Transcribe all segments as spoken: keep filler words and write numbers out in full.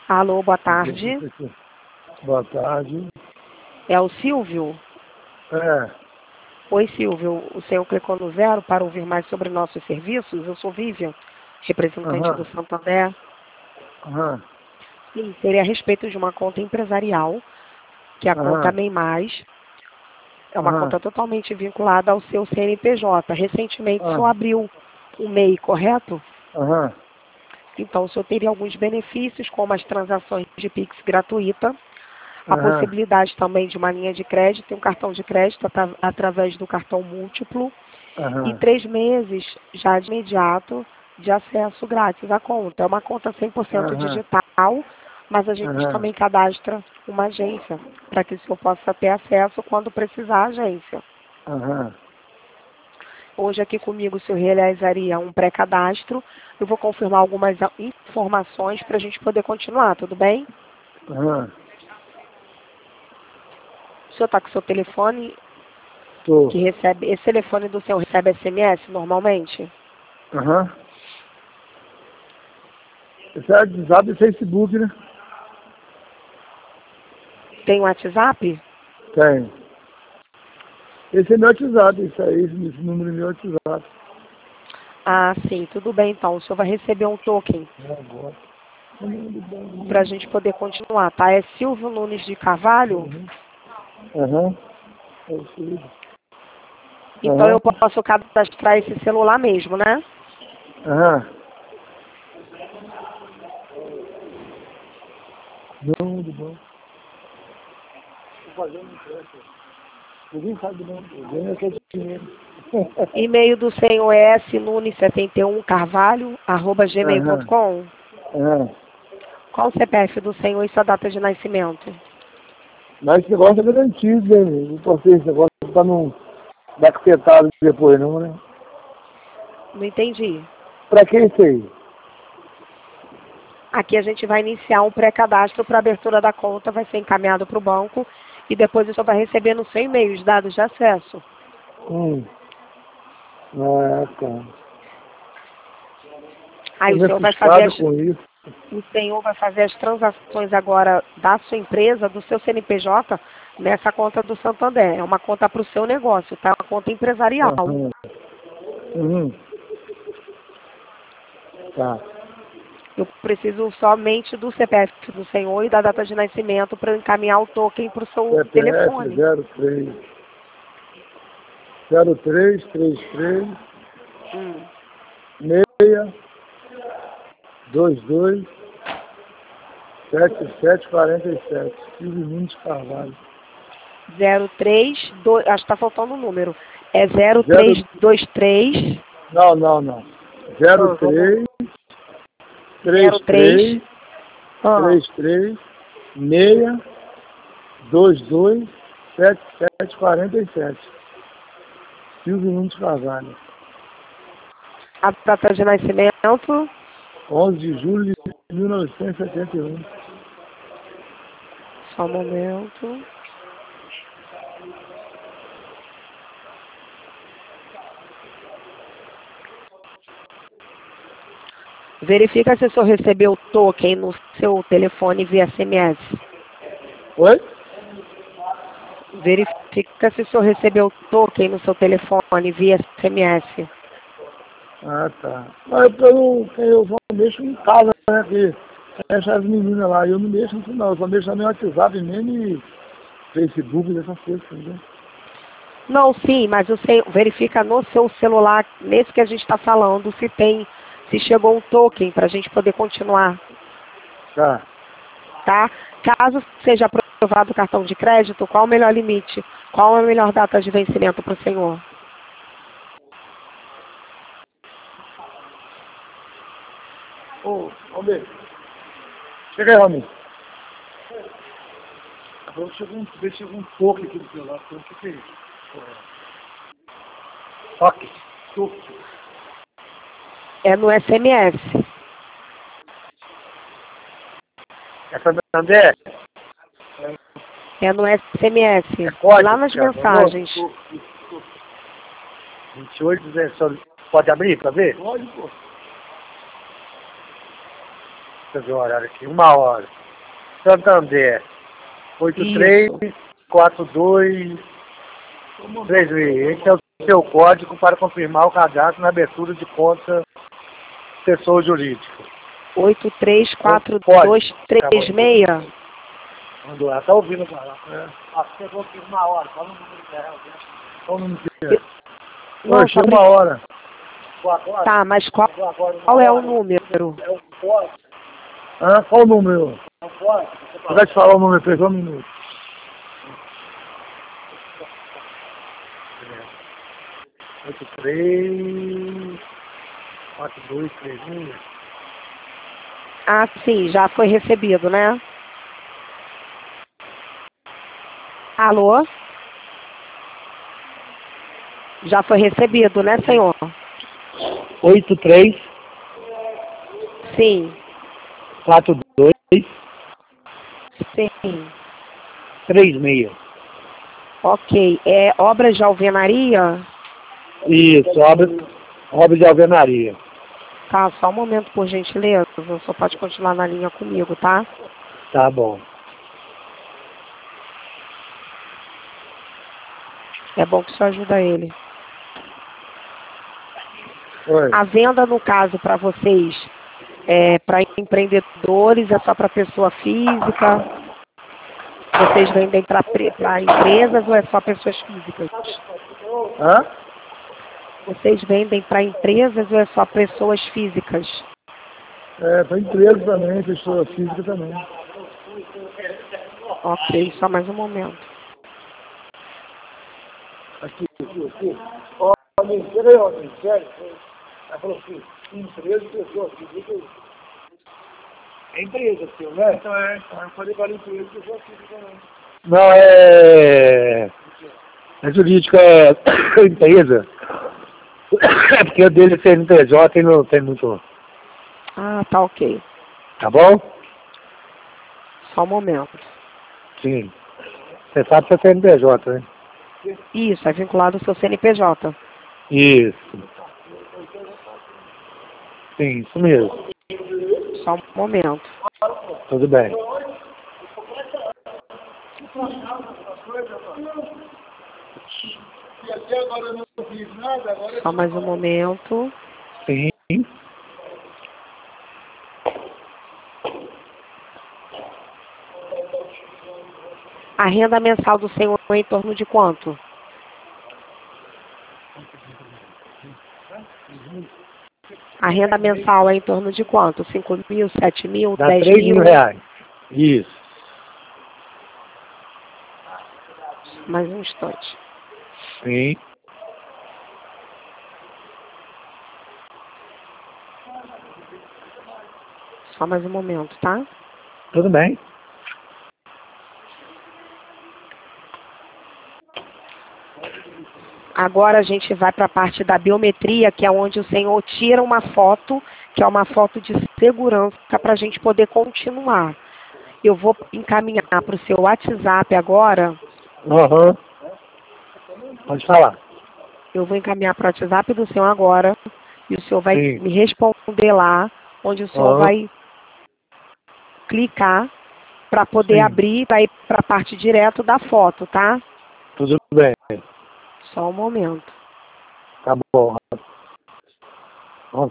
Alô, boa tarde. Boa tarde. É o Silvio? É. Oi, Silvio. O senhor clicou no zero para ouvir mais sobre nossos serviços? Eu sou Vivian, representante Aham. do Santander. Aham. Sim, seria a respeito de uma conta empresarial, que é a conta Aham. MEI Mais. É uma Aham. conta totalmente vinculada ao seu C N P J. Recentemente o senhor Aham. abriu o MEI, correto? Aham. Então o senhor teria alguns benefícios, como as transações de Pix gratuita, a Aham. possibilidade também de uma linha de crédito e um cartão de crédito atra- através do cartão múltiplo e Aham. três meses já de imediato de acesso grátis à conta. É uma conta cem por cento Aham. digital, mas a gente Aham. também cadastra uma agência para que o senhor possa ter acesso quando precisar à agência. Aham. Hoje aqui comigo o senhor realizaria um pré-cadastro. Eu vou confirmar algumas a- informações para a gente poder continuar, tudo bem? Aham. O senhor está com o seu telefone Tô. que recebe, esse telefone do senhor recebe S M S normalmente? Aham. Esse é WhatsApp e Facebook, né? Tem WhatsApp? Tem. Esse é meu WhatsApp, isso aí, esse, esse número é meu WhatsApp. Ah, sim, tudo bem então. O senhor vai receber um token É agora. para a gente poder continuar, tá? É Silvio Nunes de Carvalho? Aham. É isso aí. Então Aham. eu posso cadastrar esse celular mesmo, né? Aham. Não, de bom. Tô fazendo empréstimo. Ninguém sabe não. Ninguém é que é dinheiro. E-mail do senhor é s nunes setenta e um carvalho arroba gmail ponto Aham. com. Aham. Qual o C P F do senhor e sua data de nascimento? Mas esse negócio é garantido, hein? Não pode ser esse negócio pra não dar cafetado depois, não, né? Não entendi. Pra que isso aí? Aqui a gente vai iniciar um pré-cadastro para abertura da conta, vai ser encaminhado para o banco e depois o senhor vai receber no seu e-mail os dados de acesso. Hum. Ah, tá. Aí Tô o meio senhor vai fazer frustrado as, com isso. o senhor vai fazer as transações agora da sua empresa, do seu C N P J, nessa conta do Santander. É uma conta para o seu negócio, tá? Uma conta empresarial. Aham. Uhum. Tá. Eu preciso somente do C P F do senhor e da data de nascimento para encaminhar o token para o seu C P F telefone. zero três zero três três três Hum. seis dois dois sete sete quatro sete. Silvio Nunes Carvalho. zero três, dois, acho que está faltando um número. É zero três Zero, dois três. não, não, não. Ah, Zero vamos. três três zero três. três Ah, três três seis dois dois sete sete quatro sete. Silvio Nunes Carvalho. a data de nascimento. onze de julho de mil novecentos e setenta e um. Só um momento. Verifica se o senhor recebeu o token no seu telefone via S M S. Oi? Verifica se o senhor recebeu o token no seu telefone via S M S. Ah, tá. Mas eu, não- eu só mexo em casa, né? Que essas meninas lá, eu não mexo nisso não. Eu só mexo no meu WhatsApp mesmo e Facebook, essas coisas, entendeu? Não, sim, mas o senhor verifica no seu celular, nesse que a gente está falando, se tem, se chegou um token para a gente poder continuar, Tá. tá? Caso seja aprovado o cartão de crédito, qual o melhor limite? Qual a melhor data de vencimento para o senhor? Ô, vamos ver. Chega aí, Ramin. Agora chegou um, ver se chegou um pouco aqui do celular. O que que é isso? Toque. Toque. É no S M S. Essa André? É no S M S. É código? Lá nas Cara. mensagens. vinte e oito, dezessete, pode abrir pra ver? Pode, pô. Deixa eu ver o horário aqui. Uma hora. Santander. oito três quatro dois três seis. Esse é o seu código para confirmar o cadastro na abertura de conta pessoa jurídica. oito três quatro dois três seis. Mandou, ela tá ouvindo falar. É. Ah, chegou aqui uma hora, fala o número dela. Qual o número dela? Não, chegou uma hora. Tá, mas qual, qual é o número? É o código. Ah, qual o número? É o código. Eu vou te falar o número, fez um minuto. oito três quatro dois três um. Ah, sim, já foi recebido, né? Alô? Já foi recebido, né, senhor? oito três Sim. quatro dois Sim. três seis. Ok. É obra de alvenaria? Isso, obra, obra de alvenaria. Tá, só um momento, por gentileza. Só pode continuar na linha comigo, tá? Tá bom. É bom que isso ajuda ele. Oi. A venda, no caso, para vocês, é para empreendedores, é só para pessoa física? Vocês vendem para empresas ou é só pessoas físicas? Hã? Vocês vendem para empresas ou é só pessoas físicas? É, para empresa também, pessoa física também. Ok, só mais um momento. Aqui, aqui, aqui. Ó, mentira aí, ó, sério. Ela falou assim, empresa, pessoa física. É empresa, seu, né? Então é, então eu falei para empresa, pessoa física também. Não, é... É jurídica, é empresa. É porque o dele é C N P J e não tem muito... Ah, tá ok. Tá bom? Só um momento. Sim. Você sabe que é C N P J, né? Isso, é vinculado ao seu C N P J. Isso. Sim, isso mesmo. Só um momento. Tudo bem. E até agora eu não fiz nada, agora... Só mais um momento. Sim. A renda mensal do senhor é em torno de quanto? A renda mensal é em torno de quanto? cinco mil, sete mil, Dá dez três mil? mil reais. Isso. Mais um instante. Sim. Só mais um momento, tá? Tudo bem. Agora a gente vai para a parte da biometria, que é onde o senhor tira uma foto, que é uma foto de segurança, para a gente poder continuar. Eu vou encaminhar para o seu WhatsApp agora. Aham. Uhum. Pode falar. Eu vou encaminhar para o WhatsApp do senhor agora. E o senhor vai Sim. me responder lá, onde o senhor Uhum. vai clicar para poder Sim. abrir, para ir para a parte direto da foto, tá? Tudo bem. Só um momento. Tá bom. Nossa.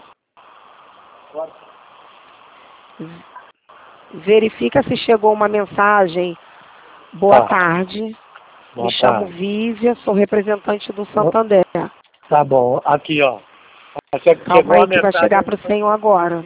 Verifica se chegou uma mensagem. Boa Tá. tarde. Boa Me chamo tarde. Vívia, sou representante do Santander. Tá bom. Aqui, ó. Che- Calma Chegou aí a que vai mensagem. chegar para o senhor agora.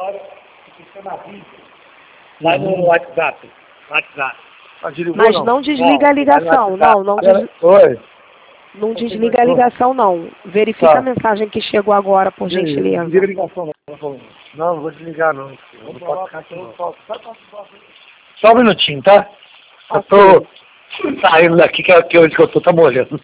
Vai no WhatsApp. WhatsApp. Ah, desligou, Mas não desliga a ligação. vai no Não, não, WhatsApp. des... Oi. não desliga a ligação, não. Verifica Tá. a mensagem que chegou agora, por gentileza. Desliga a ligação, não. Não, não vou desligar, não. Não pode ficar aqui, não. Só um minutinho, tá? Eu tô saindo daqui, que é aqui onde que eu tô, tá molhando.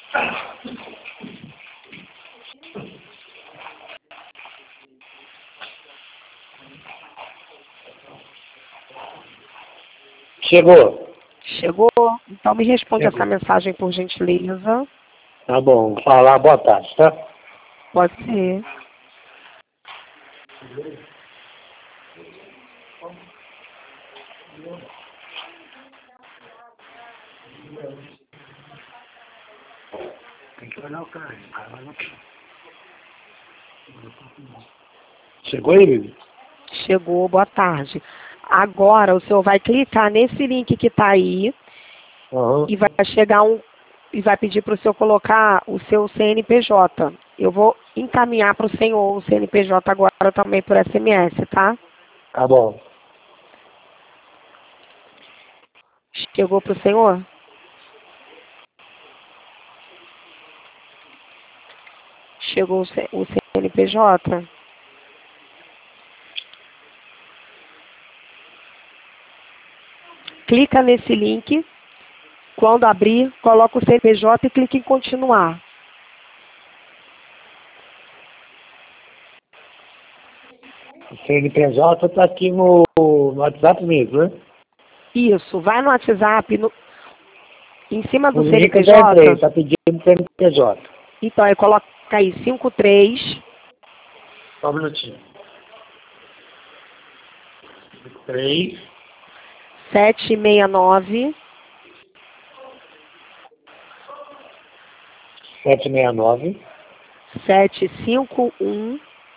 Chegou. Chegou? Então me responde Chegou. essa mensagem, por gentileza. Tá bom, vou falar boa tarde, tá? Pode ser. Tem que olhar o cara. Chegou aí, Lili? Chegou, boa tarde. Agora o senhor vai clicar nesse link que está aí Uhum. e vai chegar um e vai pedir para o senhor colocar o seu C N P J. Eu vou encaminhar para o senhor o C N P J agora também por S M S, tá? Tá bom. Chegou para o senhor? Chegou o C- o C N P J? Clica nesse link. Quando abrir, coloca o C N P J e clica em continuar. O C N P J tá aqui no, no WhatsApp mesmo, né? Isso, vai no WhatsApp, no, em cima do O link eu já C N P J. entrei, tá pedindo C N P J. Então, aí coloca aí cinco três Só um minutinho. três, sete seis nove sete seis nove, sete cinco um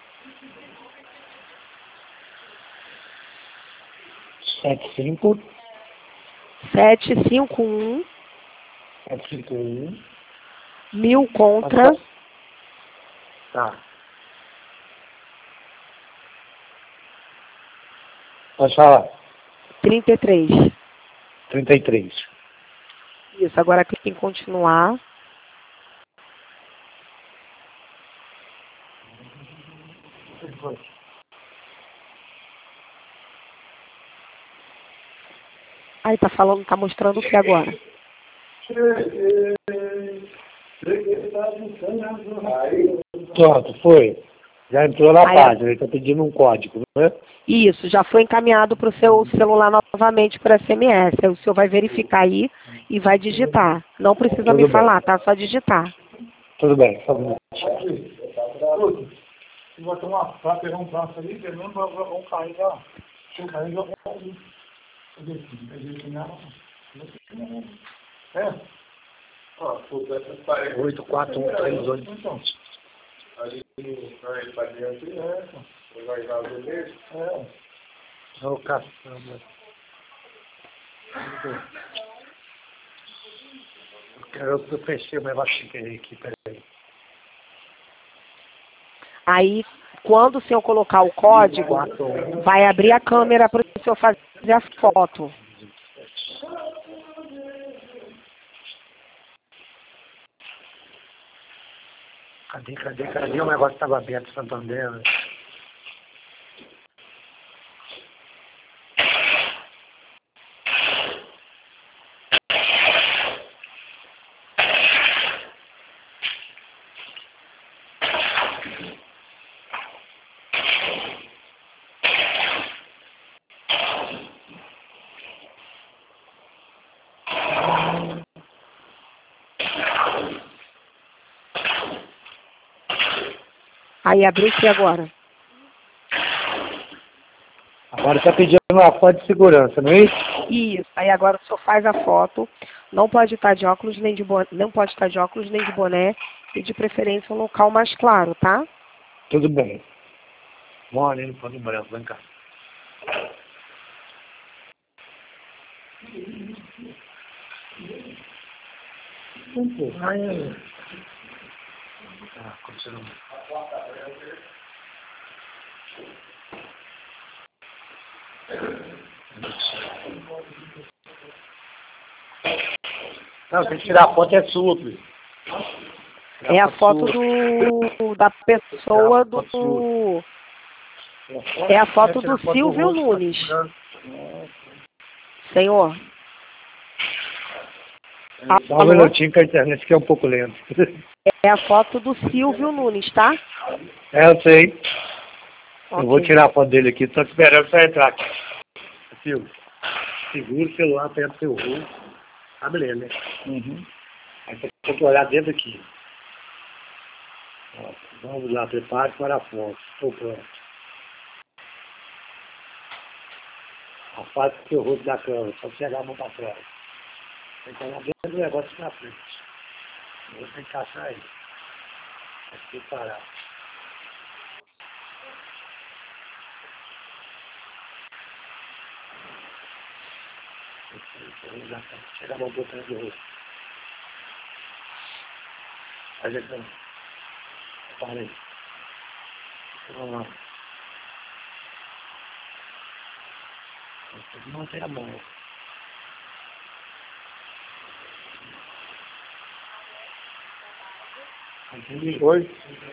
sete cinco, sete cinco um sete cinco um. mil contra Tá. Pode falar. trinta e três. trinta e três. Isso, agora clica em continuar. Aí tá falando, tá mostrando o que agora? Pronto, foi. Já entrou na Aí, página, ele tá pedindo um código, né? Isso, já foi encaminhado para o seu celular novamente por S M S. Aí o senhor vai verificar aí e vai digitar. Não precisa Tudo me bem. falar, tá? Só digitar. Tudo bem, só um minuto. Vai ter uma praça, pegar um braço ali, pegando, vamos cair já. Se eu cair, já vou cair. É? Ó, puta, essas paredes. oito quatro um três oito. Então. Ali, aí, pra dentro, é. Você vai dar o beleza? É. Ô, caçamba. Eu quero que eu fechei o negócio aqui, peraí. Aí, quando o senhor colocar o código, vai abrir a câmera para o senhor fazer a foto. Cadê, cadê, cadê? O negócio estava aberto, Santander. Né? Aí, abriu o que agora? Agora está pedindo uma foto de segurança, não é isso? Isso. Aí agora o senhor faz a foto. Não pode estar de óculos nem de boné, não pode estar de óculos nem de boné e de preferência um local mais claro, tá? Tudo bem. Vamos ali no pano branco, vem cá. Ai, ah, continua. Não, tem que tirar a foto é sua, filho. É a foto do da pessoa do é a foto do Silvio Nunes. Senhor. Só um minutinho que a internet aqui é um pouco lenta. É a foto do Silvio Nunes, tá? É, eu sei. Okay. Eu vou tirar a foto dele aqui, tô esperando você entrar aqui. Silvio, segura o celular perto do seu rosto. Tá beleza, né? Uhum. Aí você tem que olhar dentro aqui. Ó, vamos lá, prepare para a foto. Estou pronto. Afaste o seu rosto da cama, só chegar a mão para trás. Tem que estar dentro do negócio na frente. Eu vou encaixar aí. Aqui parar. Chega a mão por trás do rosto. Ajeitando. Parei. Vamos lá. Tem que manter a mão. Oi?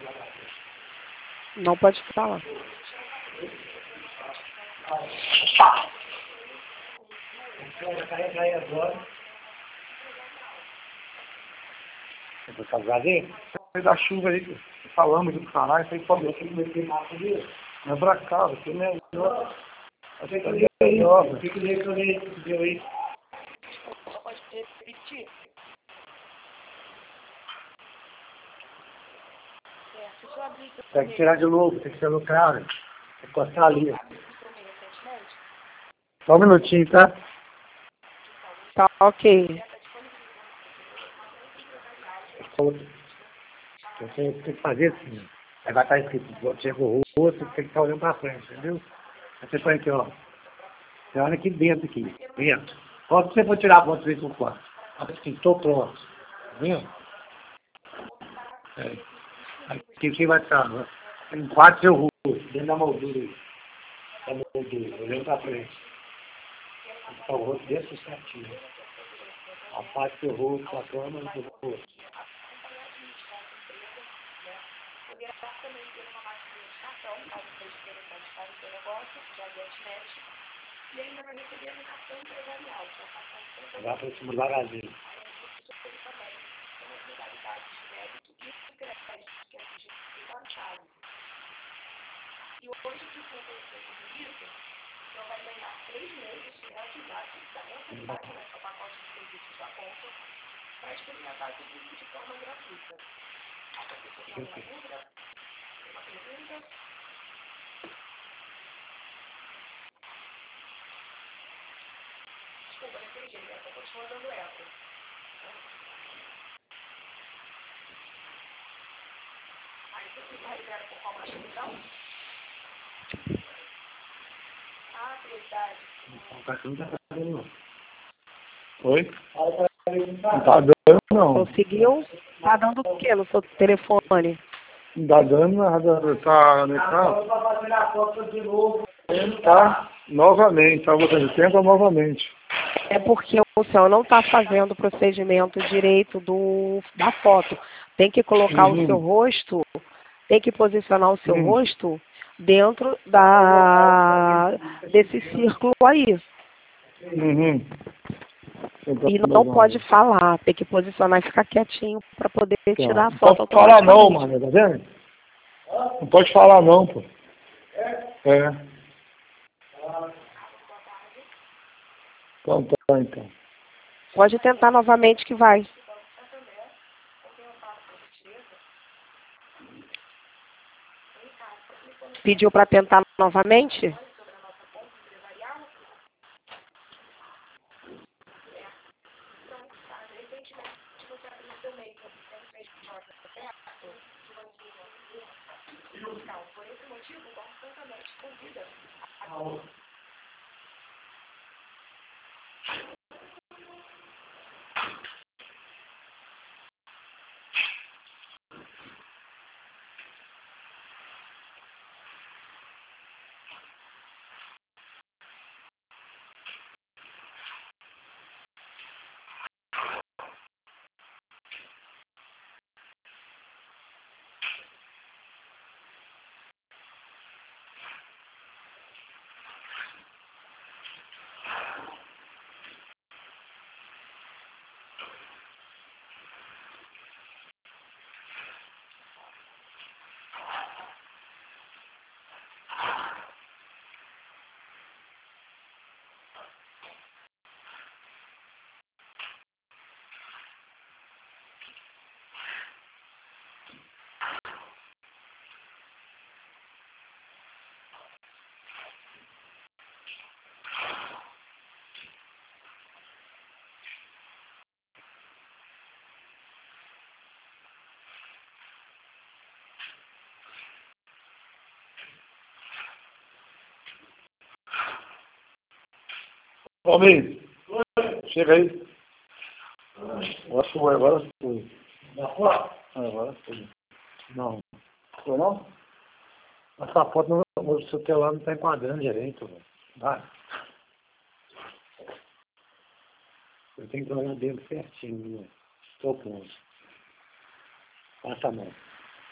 Não pode falar. Vai carregar aí agora. Você vai casar ali? Sai da chuva aí, falamos do caralho, isso aí pode meter massa ali. Não é pra cá, você não é melhor. O que que eu aí? O que que eu lecionei que deu aí? Pode repetir? Tem que tirar de novo, tem que ser no cara. Tem que encostar ali. Só um minutinho, tá? Tá ok. Você tem que fazer assim. Aí vai estar escrito, chega o rosto, tem que estar olhando pra frente, entendeu? Aí você põe aqui, ó. Você olha aqui dentro, aqui. Dentro. Quando você for tirar a foto três por quatro? Assim, tô pronto. Tá vendo? É. Aqui quem vai estar, né? Enquadre seu rosto, dentro da moldura aí. Da moldura, olhando pra frente. Tem que estar o rosto desse certinho. Afaste seu rosto com a câmera do rosto. Vai para cima devagarzinho. O cachorro não tá fazendo não. Oi? Não tá dando, não. Conseguiu? Tá dando o quê no seu telefone? Não tá dando nada. Tá anexado? Tá novamente, tá botando tempo novamente. É porque o senhor não está fazendo o procedimento direito do, da foto. Tem que colocar Uhum. o seu rosto, tem que posicionar o seu Uhum. rosto dentro da, desse círculo aí. Uhum. E não pode falar, tem que posicionar e ficar quietinho para poder tirar a Não foto pode falar não, automaticamente. mano, tá vendo? Não pode falar não, pô. É. Então tá, então. Pode tentar novamente que vai. Pediu para tentar novamente? Almir, chega aí. Agora foi, agora foi. Agora foi. Não. Foi não? Essa foto no, no seu celular não está enquadrando direito. Vai. Eu tenho que olhar dentro certinho. Né? Estou pronto. Passa a mão.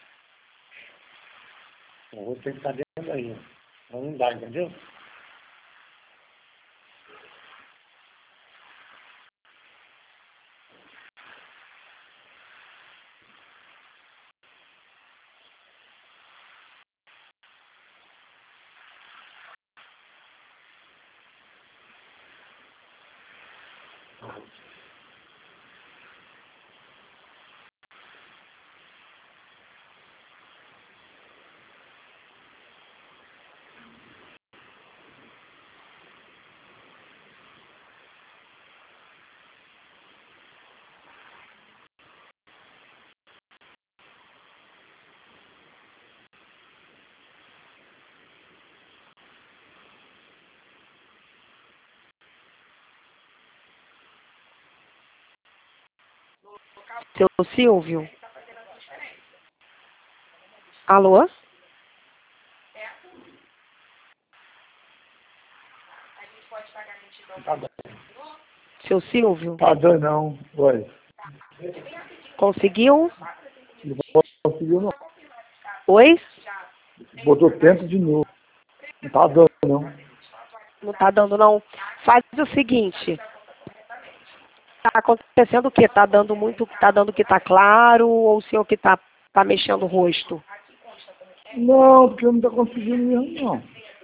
Eu vou ter que estar dentro aí. Não dá, entendeu? Seu Silvio? Alô? Tá dando. Seu Silvio? Tá dando não. Oi. Conseguiu? Não conseguiu não. Oi? Botou tempo de novo. Não tá dando não. Não tá dando não. Faz o seguinte. Tá acontecendo o quê? Tá dando muito, tá dando que tá claro ou o senhor que tá, tá mexendo o rosto? Não, porque não tá conseguindo mesmo não.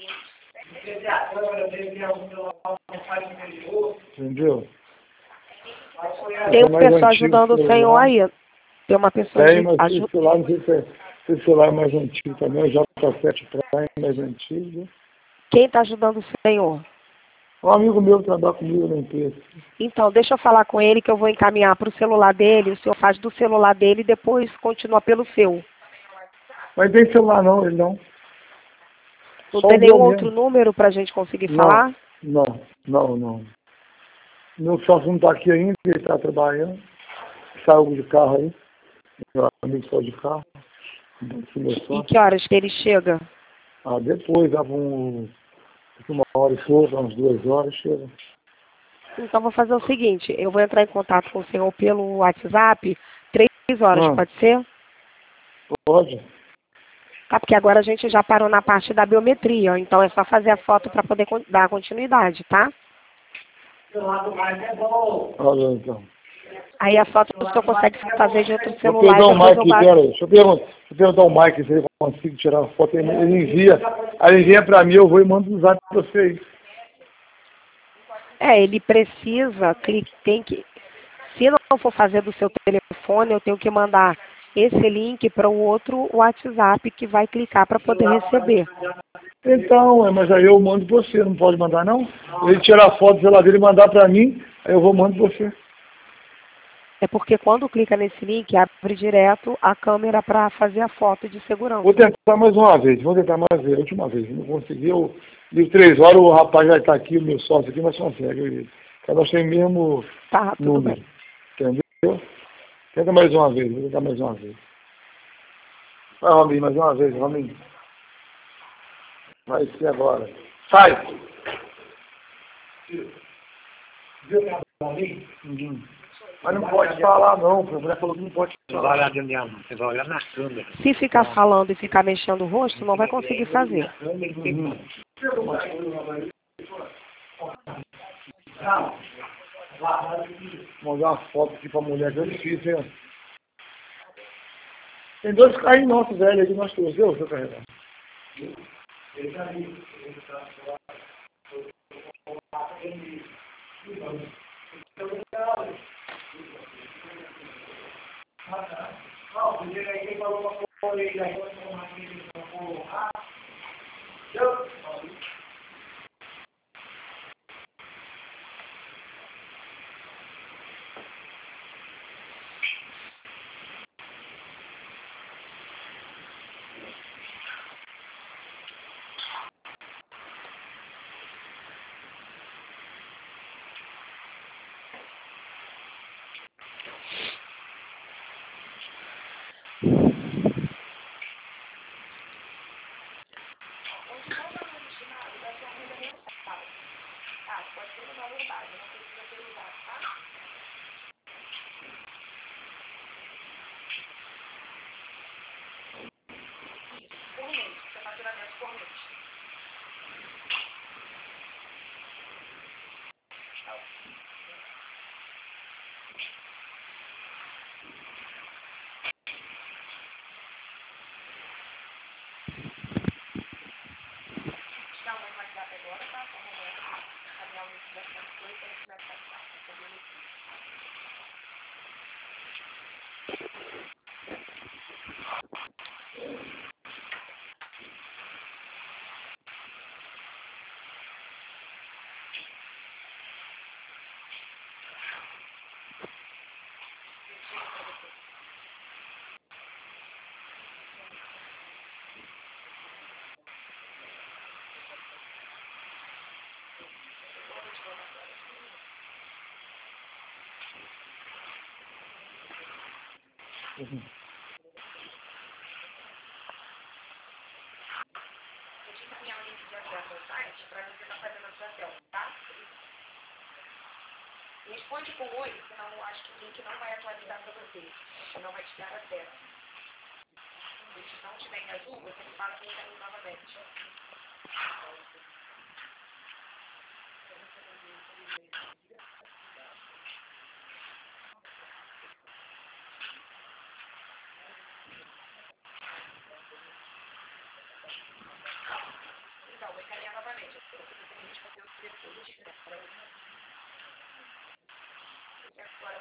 Entendeu? Tem É uma mais pessoa antigo ajudando o o senhor celular. aí. Tem uma pessoa Tem, de mas esse ajuda. celular, não sei se, é, se esse celular é mais antigo também, o J sete Prime é mais antigo. Quem tá ajudando o senhor? Um amigo meu que trabalha comigo na empresa. Então, deixa eu falar com ele que eu vou encaminhar para o celular dele. O senhor faz do celular dele e depois continua pelo seu. Mas tem celular não, ele não. Não Só tem o meu nenhum outro mesmo. número para a gente conseguir Não, falar? não, não, não. Meu sócio não tá aqui ainda, ele tá trabalhando. Saiu de carro aí. Meu amigo saiu de carro. Esse meu E sócio. que horas que ele chega? Ah, depois, dava um, uma hora e pouco, umas duas horas, chega. Então, vou fazer o seguinte. Eu vou entrar em contato com o senhor pelo WhatsApp. Três horas, Ah, pode ser? pode? Tá, porque agora a gente já parou na parte da biometria. ó. Então, é só fazer a foto para poder con- dar continuidade, tá? Olha então. Aí a foto o senhor consegue fazer de outro Vou celular perguntar e o depois Mike, eu aqui, bato. pera aí. Deixa eu perguntar, deixa eu perguntar ao Mike se ele consegue tirar a foto. Ele, ele envia. Aí ele envia pra mim, eu vou e mando no zap pra vocês. É, ele precisa, cli- tem que, se não for fazer do seu telefone, eu tenho que mandar esse link para o outro WhatsApp que vai clicar para poder receber. Então, é, mas aí eu mando pra você, não pode mandar não? Ele tirar a foto do celular dele e mandar pra mim, aí eu vou mando pra você. É porque quando clica nesse link, abre direto a câmera para fazer a foto de segurança. Vou tentar mais uma vez, vou tentar mais uma vez, a última vez. Não consegui, eu ligo três horas, o rapaz vai estar aqui, o meu sócio aqui, mas consegue. Eu, cada um tem mesmo Tá, tudo número. bem. Entendeu? Tenta mais uma vez, vou tentar mais uma vez. Vai, Rominho, mais uma vez, Rominho. Vai ser agora. Sai! Uhum. Mas não pode falar não, a mulher falou que não pode Você vai falar. olhar dentro minha mão, você vai olhar na câmera. Se ficar falando e ficar mexendo o rosto, não vai conseguir fazer. Uhum. Vou mandar uma foto aqui pra mulher, que é difícil, hein? Tem dois carrinhos nossos velhos aí que nós trouxemos, seu carregar. Uhum. Responde com oi, senão eu acho que o link não vai atualizar para você. Não vai te dar acesso. Se não tiver em azul, você me fala que ele novamente. Então, vou encaminhar novamente. Você tem que responder o depois. Agora,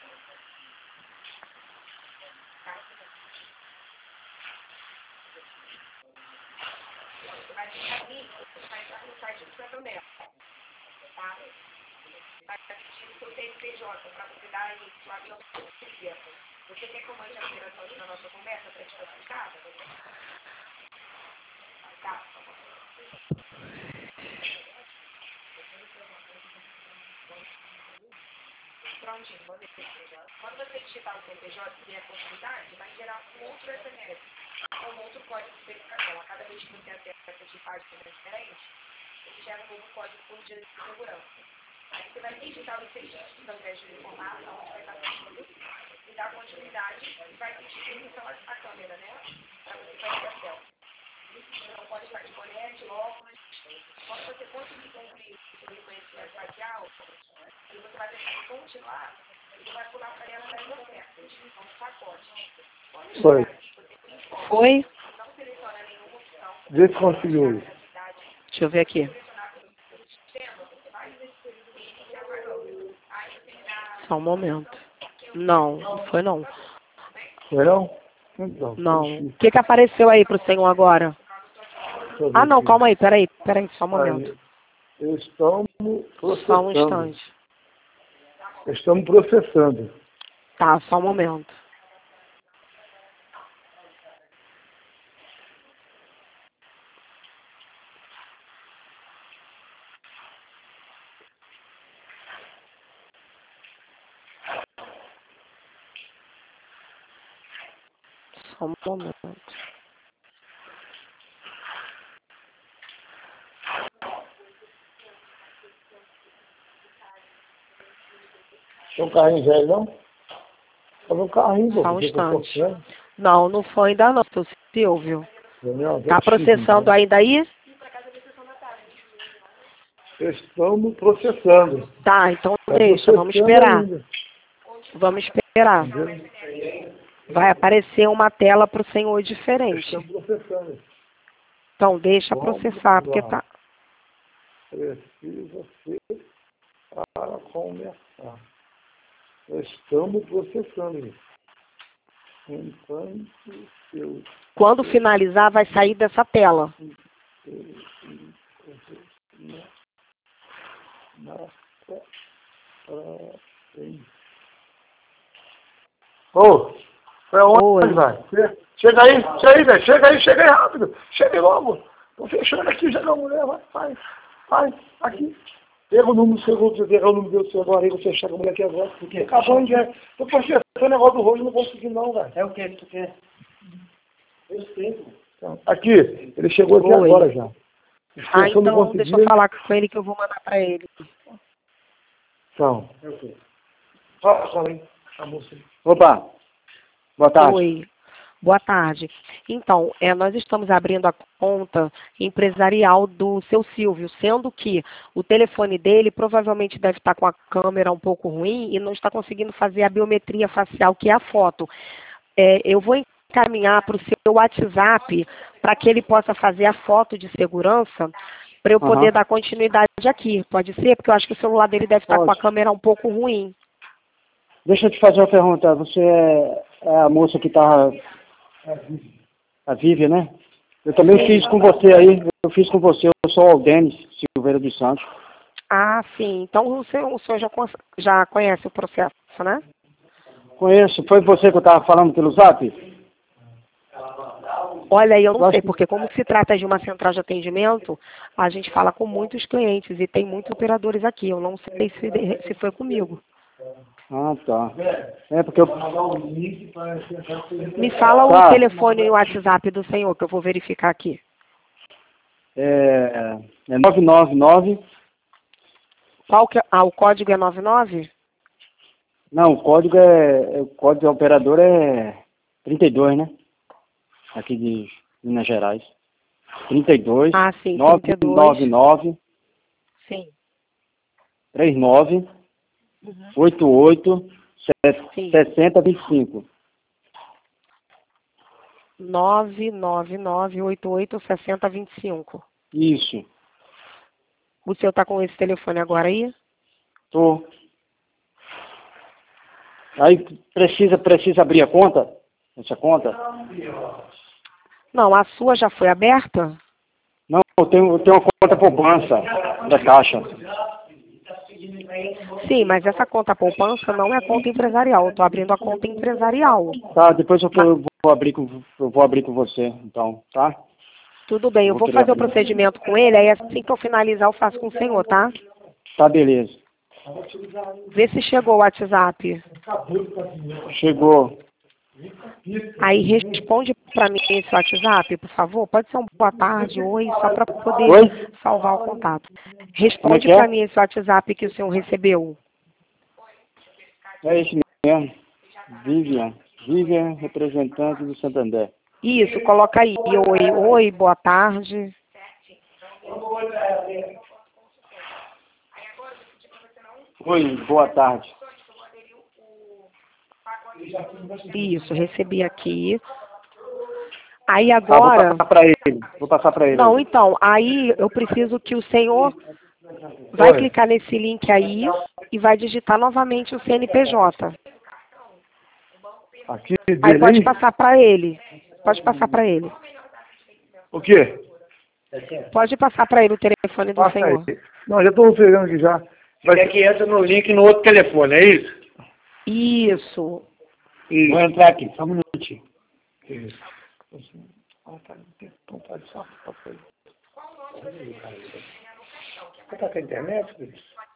você vai ficar ali, você vai estar no site do Santander, tá? Vai pedir o seu C N P J para você dar início à biometria. Você quer que eu mande a operação aqui na nossa conversa para te facilitar? Tá. Prontinho, vou ver. Quando você digitar o C N P J e der a possibilidade, vai gerar um outro S M S, um outro código de verificação. A cada vez que você acessa de páginas diferentes, ele gera um novo código por dia de segurança. Aí você vai digitar os registros ao invés de informar onde vai estar tudo e dar continuidade e vai pedir permissão à câmera, né? Para você fazer acesso. Então pode estar de boné, de óculos. Quando você conseguir concluir o reconhecimento facial, e você vai tentar continuar, ele vai pular para ela das ofertas, então os pacotes. Foi. Foi? Não seleciona nenhuma opção. Vê se conseguiu. Deixa eu ver aqui. Só um momento. Não, não foi não. Foi não? Então. Não. O que que apareceu aí pro senhor agora? Ah, não, calma aí, peraí, peraí, só um momento. Aí, estamos processando. Só um instante. Estamos processando. Tá, só um momento. Só um momento. É um carrinho velho, não? É um carrinho, Só um instante. Não, não foi ainda não, seu Silvio. Tá processando ainda aí? Estamos processando. Tá, então Tá deixa, vamos esperar. ainda. Vamos esperar. Vai aparecer uma tela para o senhor diferente. Estamos processando. Então deixa Vamos processar, porque lá. tá. Precisa ser para começar. Estamos processando isso. Enquanto eu... Quando finalizar, vai sair dessa tela. Ô, oh, pra onde Oi. vai? Chega aí, chega aí, velho. Chega aí, chega aí rápido. Chega aí logo. Tô fechando aqui, já não, mulher. Vai, vai, vai, aqui. Pega o número do segundo, você pega o número do seu agora aí, vou fechar com a mulher aqui agora. Porque acabou de ver. Tô processando o negócio do rosto, não consegui não, velho. É o que que tu quer? Eu sei, então, aqui, ele chegou aqui Oi. agora já. Ah, Eu não então consegui. deixa eu falar com ele que eu vou mandar para ele. Então. É o quê? Fala, fala aí. A moça aí. Opa, boa tarde. Oi. Boa tarde. Então, é, nós estamos abrindo a conta empresarial do seu Silvio, sendo que o telefone dele provavelmente deve estar com a câmera um pouco ruim e não está conseguindo fazer a biometria facial, que é a foto. É, eu vou encaminhar para o seu WhatsApp para que ele possa fazer a foto de segurança para eu poder Aham. dar continuidade aqui. Pode ser? Porque eu acho que o celular dele deve estar com a Pode. câmera um pouco ruim. Deixa eu te fazer uma pergunta. Você é é a moça que tá... A Vivian, né? Eu também Sim. fiz com você aí. Eu fiz com você. Eu sou o Aldenis Silveira dos Santos. Ah, sim. Então o senhor, o senhor já, con- já conhece o processo, né? Conheço. Foi você que eu estava falando pelo Zap? Olha, eu Eu não acho sei, que... porque como se trata de uma central de atendimento, a gente fala com muitos clientes e tem muitos operadores aqui. Eu não sei se, de- se foi comigo. Ah, tá. É porque eu... Me fala o Tá. telefone e o WhatsApp do senhor, que eu vou verificar aqui. É, é nove nove nove... Qual que é? Ah, o código é noventa e nove? Não, o código é... O código do operador é trinta e dois, né? Aqui de Minas Gerais. trinta e dois, Ah, sim, nove trinta e dois. nove nove, Sim, três nove, oito oito, sim. sessenta, vinte e cinco. nove nove nove oito oito seis zero dois cinco. Isso. O senhor está com esse telefone agora aí? Tô. Aí precisa, precisa abrir a conta? Essa conta? Não, a sua já foi aberta? Não, eu tenho, eu tenho uma conta poupança da Caixa. Sim, mas essa conta poupança não é conta empresarial. Eu estou abrindo a conta empresarial. Tá, depois eu, Mas, eu vou abrir com, eu vou abrir com você, então, tá? tudo bem, Eu eu vou vou querer fazer o abrir. procedimento com ele, aí assim que eu finalizar eu faço com o senhor, tá? Tá, beleza. Vê se chegou o WhatsApp. Chegou. Aí responde para mim esse WhatsApp, por favor. Pode ser um boa tarde, oi, só para poder Oi? salvar o contato. Como é Responde que é? para mim esse WhatsApp que o senhor recebeu. É isso mesmo. Vivian. Vivian, representante do Santander. Isso, coloca aí. Oi, oi, boa tarde. Oi, boa tarde. Isso, recebi aqui. Aí Tá, vou agora... passar pra ele. Vou passar pra ele. Não, então, aí eu preciso que o senhor vai Oi. clicar nesse link aí e vai digitar novamente o C N P J. Aqui Aí dele pode aí? passar para ele. Pode passar para ele. O quê? Pode passar para ele o telefone do Passa aí. senhor. Não, já estou pegando aqui já. Vai Quer que entra no link no outro telefone, é isso? Isso. Vou entrar aqui, só um minutinho. Isso. Ah, tá. Então tá de saco, tá feio. Você tá com a internet, filho?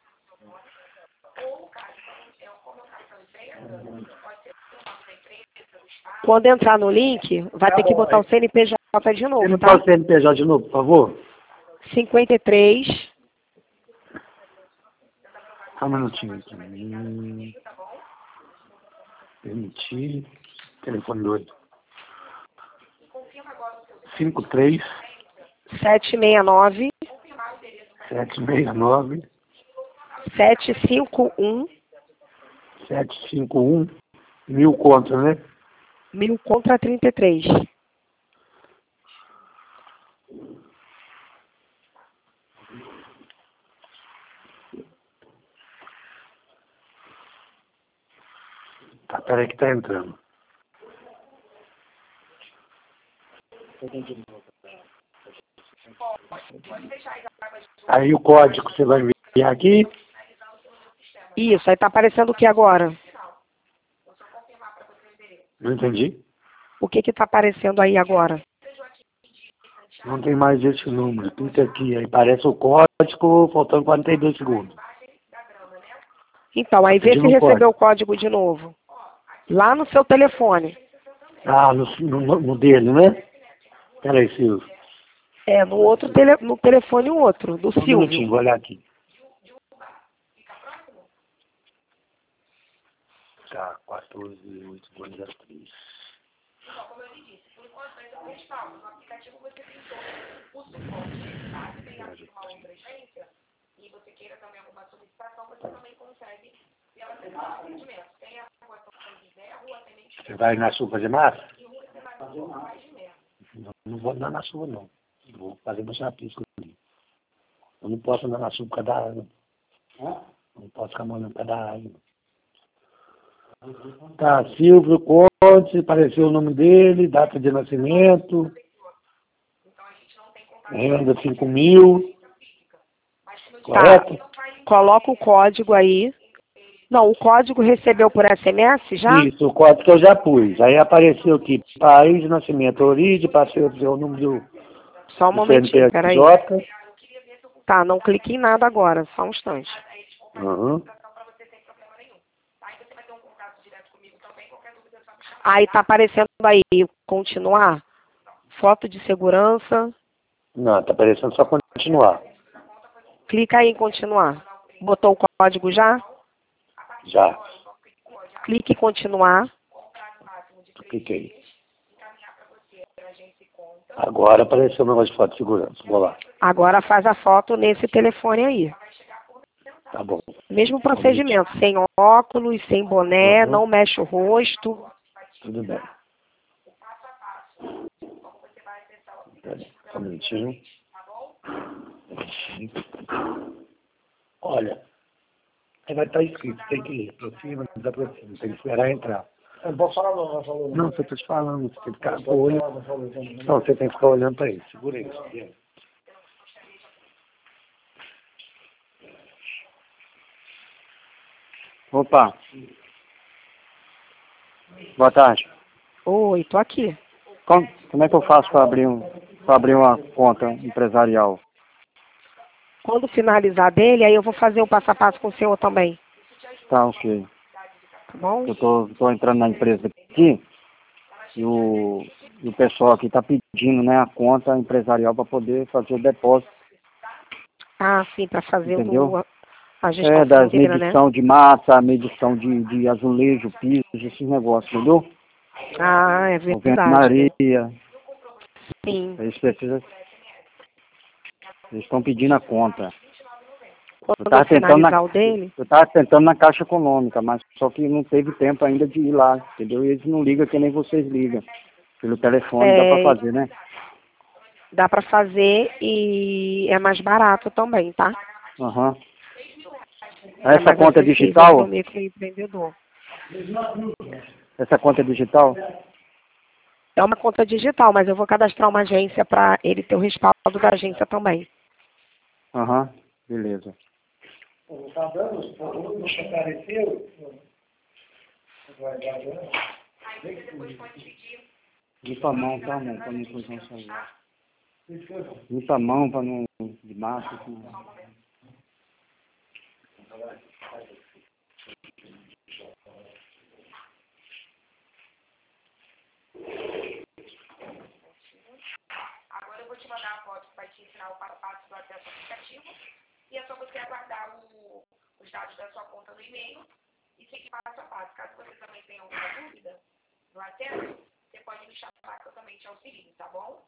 Quando entrar no link, vai ter que botar o C N P J de Você novo, não tá? pode C N P J de novo, por favor? cinquenta e três, Só um minutinho aqui. Hum, Permitir. Telefone doido. cinco três sete seis nove, sete seis nove sete cinco um, sete cinco um mil contas, né? mil contra trinta e três. Tá, peraí que tá entrando. Aí o código você vai enviar aqui. Isso, aí tá aparecendo o que agora? Não entendi. O que que tá aparecendo aí agora? Não tem mais esse número. Clica aqui, aí aparece o código, faltando quarenta e dois segundos. Então, aí Tá vê se pedindo o recebeu código. o código de novo. Lá no seu telefone. Ah, no, no, no dele, né? Peraí, Silvio. É, no outro tele, no telefone o outro, do Só um minutinho, Silvio. vou olhar aqui. Tá, quatorze, oito, zero três. Então, como eu lhe disse, por enquanto vai ser um respaldo. No aplicativo você tem todo o suporte. Caso tenha uma emergência e você queira também alguma solicitação, você também consegue pela central de atendimento. Tem a rua São José, a rua Tenente. Você vai na sua fazer massa? E rua Sebastião mais de merda. Não, não vou andar na sua, não. Vou fazer meu chapisco ali. Eu não posso andar na sua por causa da água. Não posso ficar molhando por causa da água. Tá, Silvio Conte, apareceu o nome dele, data de nascimento, renda cinco mil, correto? Tá. Coloca o código aí. Não, o código recebeu por S M S já? Isso, o código que eu já pus. Aí apareceu aqui, país de nascimento, origem, passei o seu número do, Só um do momentinho, peraí. C N P J. Tá, não clique em nada agora, só um instante. Uhum. Aí tá aparecendo aí, continuar. Foto de segurança. Não, tá aparecendo só continuar. Clica aí em continuar. Botou o código já? Já. Clique em continuar. Cliquei. Agora apareceu o negócio de foto de segurança. Vou lá. Agora faz a foto nesse telefone aí. Tá bom. Mesmo procedimento, sem óculos, sem boné, Uhum. não mexe o rosto. Tudo bem. Peraí, só um minutinho. Olha, aí vai estar escrito, tem que ler, aproxima, desaproxima, tem que esperar entrar. Eu não posso falar não, não falou. Não, você está te falando, você tem que ficar olhando. Não, você tem que ficar olhando para ele, segura isso. Opa. Boa tarde. Oi, tô aqui. Como, como é que eu faço para abrir, um, para abrir uma conta empresarial? Quando finalizar dele, aí eu vou fazer o passo a passo com o senhor também. Tá, ok. Tá bom? Eu tô, tô entrando na empresa aqui e o, e o pessoal aqui tá pedindo, né, a conta empresarial para poder fazer o depósito. Ah, sim, para fazer Entendeu? o, a gestão É, das financeira, né? medição de massa, medição de, de azulejo, piso, esses negócios, entendeu? Ah, é verdade. Alvenaria. Sim. Eles precisam. Eles estão pedindo a conta. Eu Quando tava eu tentando na, finalizar o dele, eu tava tentando na Caixa Econômica, mas só que não teve tempo ainda de ir lá, entendeu? E eles não ligam que nem vocês ligam. Pelo telefone dá é, pra fazer, né? dá para fazer e é mais barato também, tá? Aham. É Essa mais conta é acessível digital? para o microempreendedor. Essa conta é digital? É uma conta digital, mas eu vou cadastrar uma agência para ele ter o respaldo da agência também. Aham, beleza. Tá dando? Apareceu? Vai dar dando? Limpa a mão, tá, amor? Pra não coisar o celular. Limpa a mão pra não... de massa, assim. Agora eu vou te mandar a foto que vai te ensinar o passo a passo do acesso ao aplicativo e é só você aguardar o, os dados da sua conta no e-mail e seguir passo a passo. Caso você também tenha alguma dúvida no acesso, você pode me chamar que eu também te auxilio, tá bom?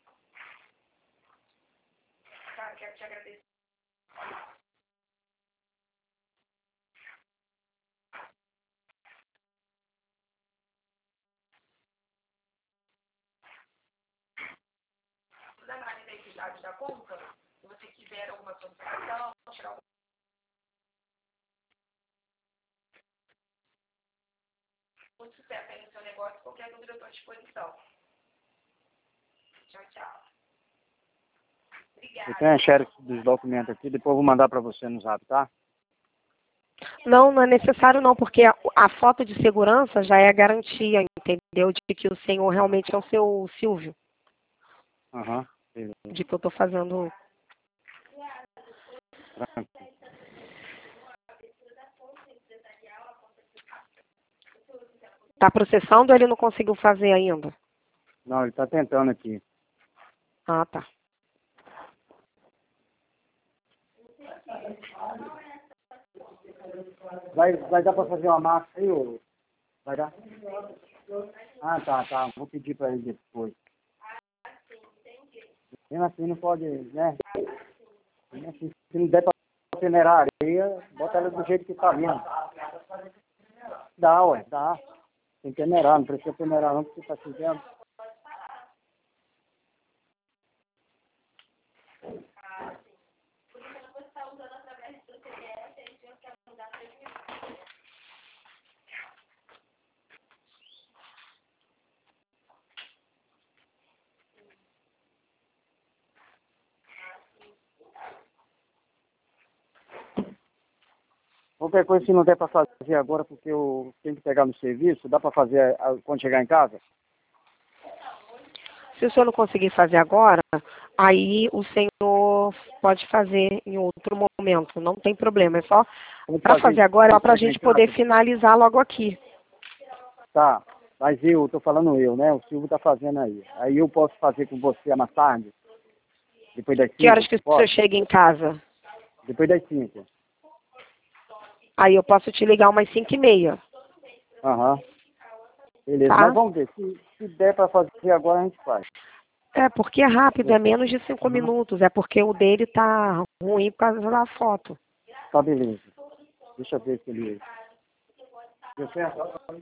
Tá, quero te agradecer. Toda a análise desses dados da conta, se você quiser alguma solicitação, tirar alguma muito sucesso aí no seu negócio, qualquer dúvida eu estou à disposição. Tchau, tchau. Obrigada. Eu tenho a xerox dos documentos aqui, depois eu vou mandar pra você no zap, tá? Não, não é necessário não, porque a, a foto de segurança já é a garantia, entendeu? De que o senhor realmente é o seu Silvio. Aham, beleza. De que eu estou fazendo. Está processando ou ele não conseguiu fazer ainda? Não, ele tá tentando aqui. Ah, tá. Vai, vai dar pra fazer uma massa aí, ou vai dar? Ah, tá, tá. Vou pedir para ele depois. Mesmo assim não pode, né? Mesmo assim, se não der para peneirar a areia, bota ela do jeito que tá vindo. Dá, ué, dá. Tem que peneirar, não precisa peneirar não, porque tá chovendo. Qualquer coisa, se não der para fazer agora, porque eu tenho que pegar no serviço, dá para fazer ah, quando chegar em casa? Se o senhor não conseguir fazer agora, aí o senhor pode fazer em outro momento, não tem problema. É só para fazer agora, é para a gente poder finalizar logo aqui. Tá, mas eu, tô falando eu, né? O Silvio tá fazendo aí. Aí eu posso fazer com você mais tarde? Depois das cinco? Que horas que o senhor chega em casa? Depois das cinco. Aí eu posso te ligar umas cinco e meia. Aham. Beleza, Tá? mas vamos ver. Se, se der para fazer agora, a gente faz. É, porque é rápido, é menos de cinco uhum. minutos. É porque o dele tá ruim por causa da foto. Tá, beleza. Deixa eu ver se ele... Deu certo?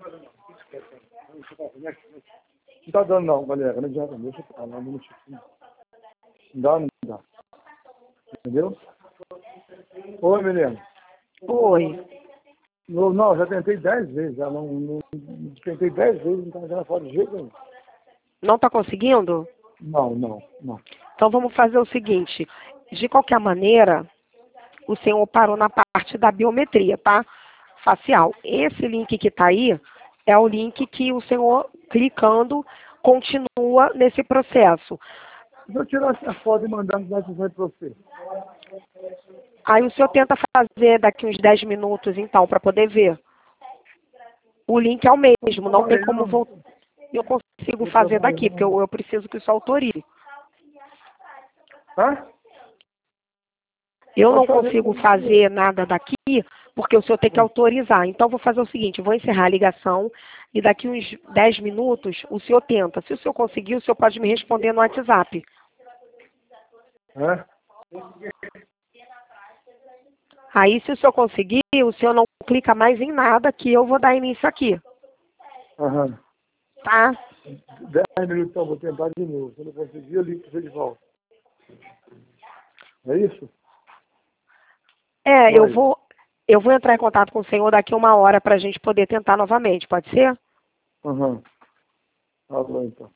Não tá dando não, galera. Não adianta, deixa eu falar. Não, não dá, não dá. Entendeu? Oi, menino. Oi. Não, não, já tentei dez vezes. Já não, não, tentei dez vezes, não tá dando foto de jeito nenhum. Não tá conseguindo? Não, não, não. Então vamos fazer o seguinte. De qualquer maneira, o senhor parou na parte da biometria, tá? Facial. Esse link que tá aí é o link que o senhor, clicando, continua nesse processo. Se eu tirar essa foto e mandar no WhatsApp para você. Aí o senhor tenta fazer daqui uns dez minutos, então, para poder ver. O link é o mesmo, não tem como voltar. Eu consigo fazer daqui, porque eu, eu preciso que o senhor autorize. Hã? Eu não consigo fazer nada daqui, porque o senhor tem que autorizar. Então, vou fazer o seguinte, vou encerrar a ligação e daqui uns dez minutos o senhor tenta. Se o senhor conseguir, o senhor pode me responder no WhatsApp. Hã? Aí, se o senhor conseguir, o senhor não clica mais em nada, que eu vou dar início aqui. Aham. Tá? Dez minutos, então, vou tentar de novo. Se eu não conseguir, eu ligo para você de volta. É isso? É, Vai. eu vou, eu vou entrar em contato com o senhor daqui uma hora para a gente poder tentar novamente, pode ser? Aham. Tá bom, então.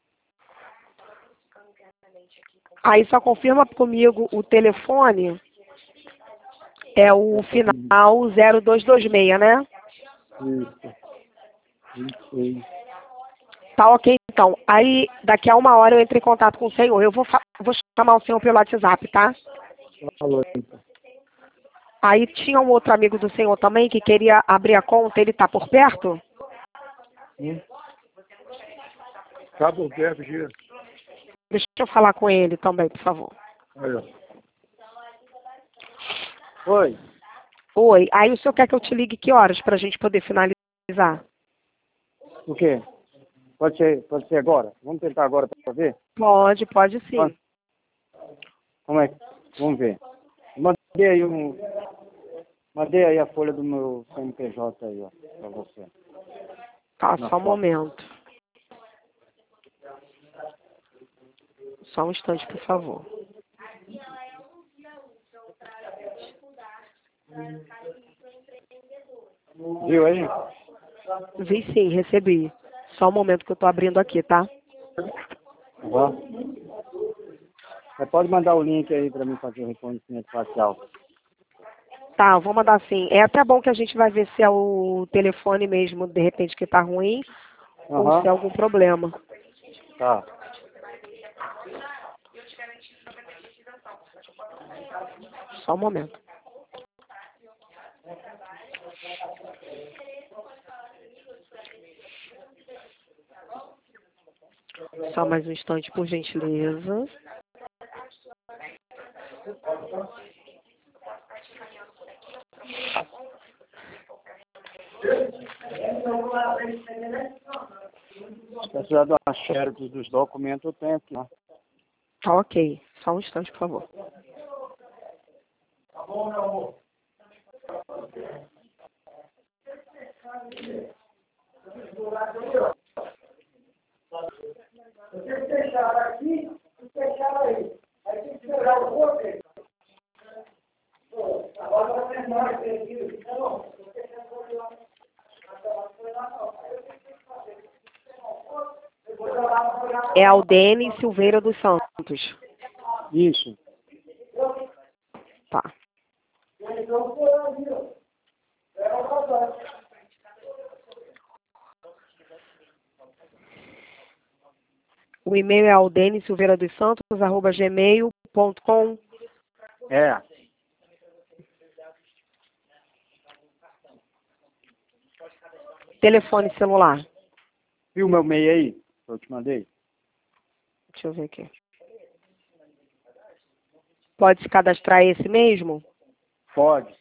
Aí só confirma comigo o telefone. É o final zero dois dois seis, né? Isso. Isso. Tá ok, então. Aí, daqui a uma hora eu entro em contato com o senhor. Eu vou, vou chamar o senhor pelo WhatsApp, tá? Falou, então. Aí tinha um outro amigo do senhor também que queria abrir a conta. Ele tá por perto? Hum? Tá por perto, Gira. Deixa eu falar com ele também, por favor. Aí, ó. Oi. Oi. Aí o senhor quer que eu te ligue que horas para a gente poder finalizar? O quê? Pode ser, pode ser agora? Vamos tentar agora para ver? Pode, pode sim. Pode. Como é que... Vamos ver. Mandei aí um... Mandei aí a folha do meu C N P J aí, ó, para você. Tá, Na só um foto. momento. Só um instante, por favor. Viu aí? Vi sim, recebi. Só um momento que eu tô abrindo aqui, tá? Uhum. Você pode mandar o link aí para mim fazer o reconhecimento facial. Tá, eu vou mandar sim. É até bom que a gente vai ver se é o telefone mesmo, de repente, que tá ruim, Uhum. ou se é algum problema. Tá. Só um momento. Só mais um instante, por gentileza. precisar do xerox dos documentos, eu tenho aqui. Ó. Tá ok. Só um instante, por favor. Tá bom, meu amor. Vocês fecharam aqui, e fecharam aí. Aí tem que esperar o outro. Agora vai ter mais aqui. Não, você quer fazer lá. É Aldene Silveira dos Santos. Isso. Tá. O e-mail é aldene silveira dos santos arroba gmail ponto com. É. Telefone celular. Viu meu e-mail aí? Eu te mandei. Deixa eu ver aqui. Pode se cadastrar esse mesmo? Pode.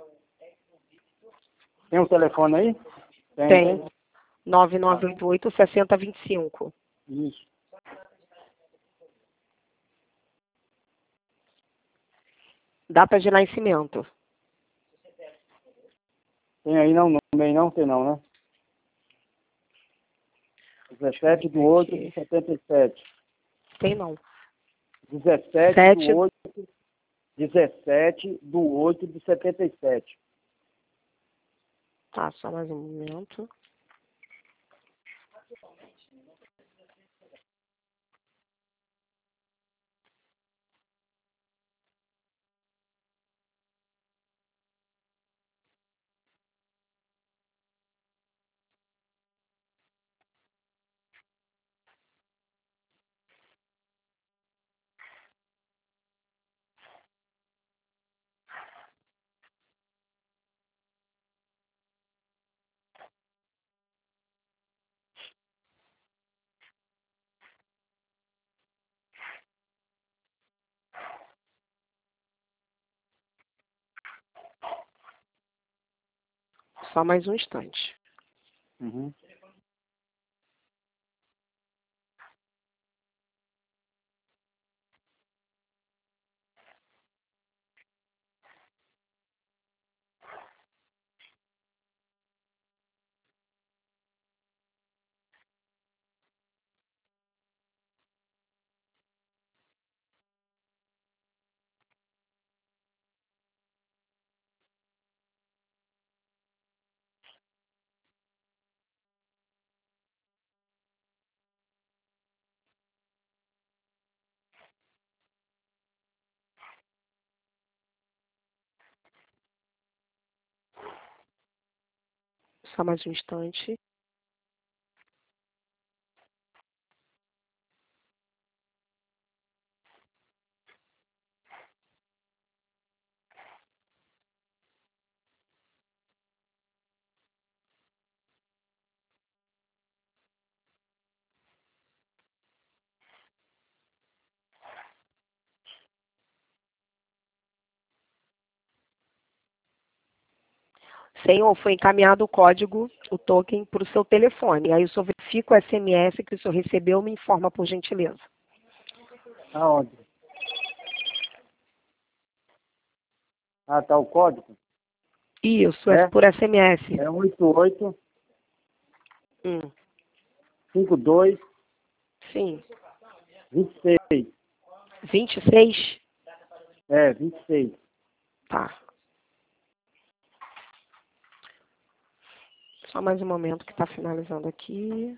Tem um telefone aí? Tem. Tem. nove nove oito oito, seis zero dois cinco. Isso. Data de nascimento. Tem aí não? No e-mail não tem não, né? dezessete de oito de setenta e sete. Tem não. dezessete Sete. de oito, dezessete de oito de setenta e sete. Tá, só mais um momento. Só mais um instante. Uhum. Só mais um instante. Senhor, foi encaminhado o código, o token, para o seu telefone. Aí o senhor verifica o S M S que o senhor recebeu, me informa, por gentileza. Aonde? Ah, tá o código? Isso, é, É? por S M S. É oito oito Hum, cinco dois sim. vinte e seis. vinte e seis? É, vinte e seis. Tá. Só mais um momento que está finalizando aqui.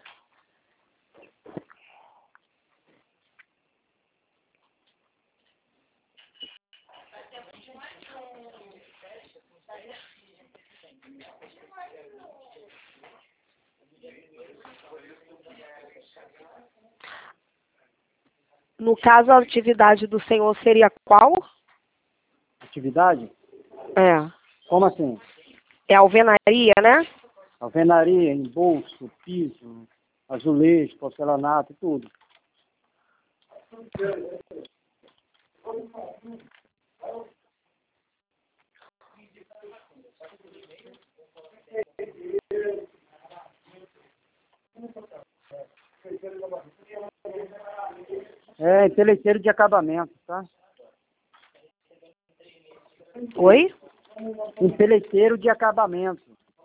No caso, a atividade do senhor seria qual? Atividade? É. Como assim? É alvenaria, né? Alvenaria, embolso, piso, azulejo, porcelanato, tudo. É, empeiteiro de acabamento, tá? Oi? Empeiteiro de acabamento.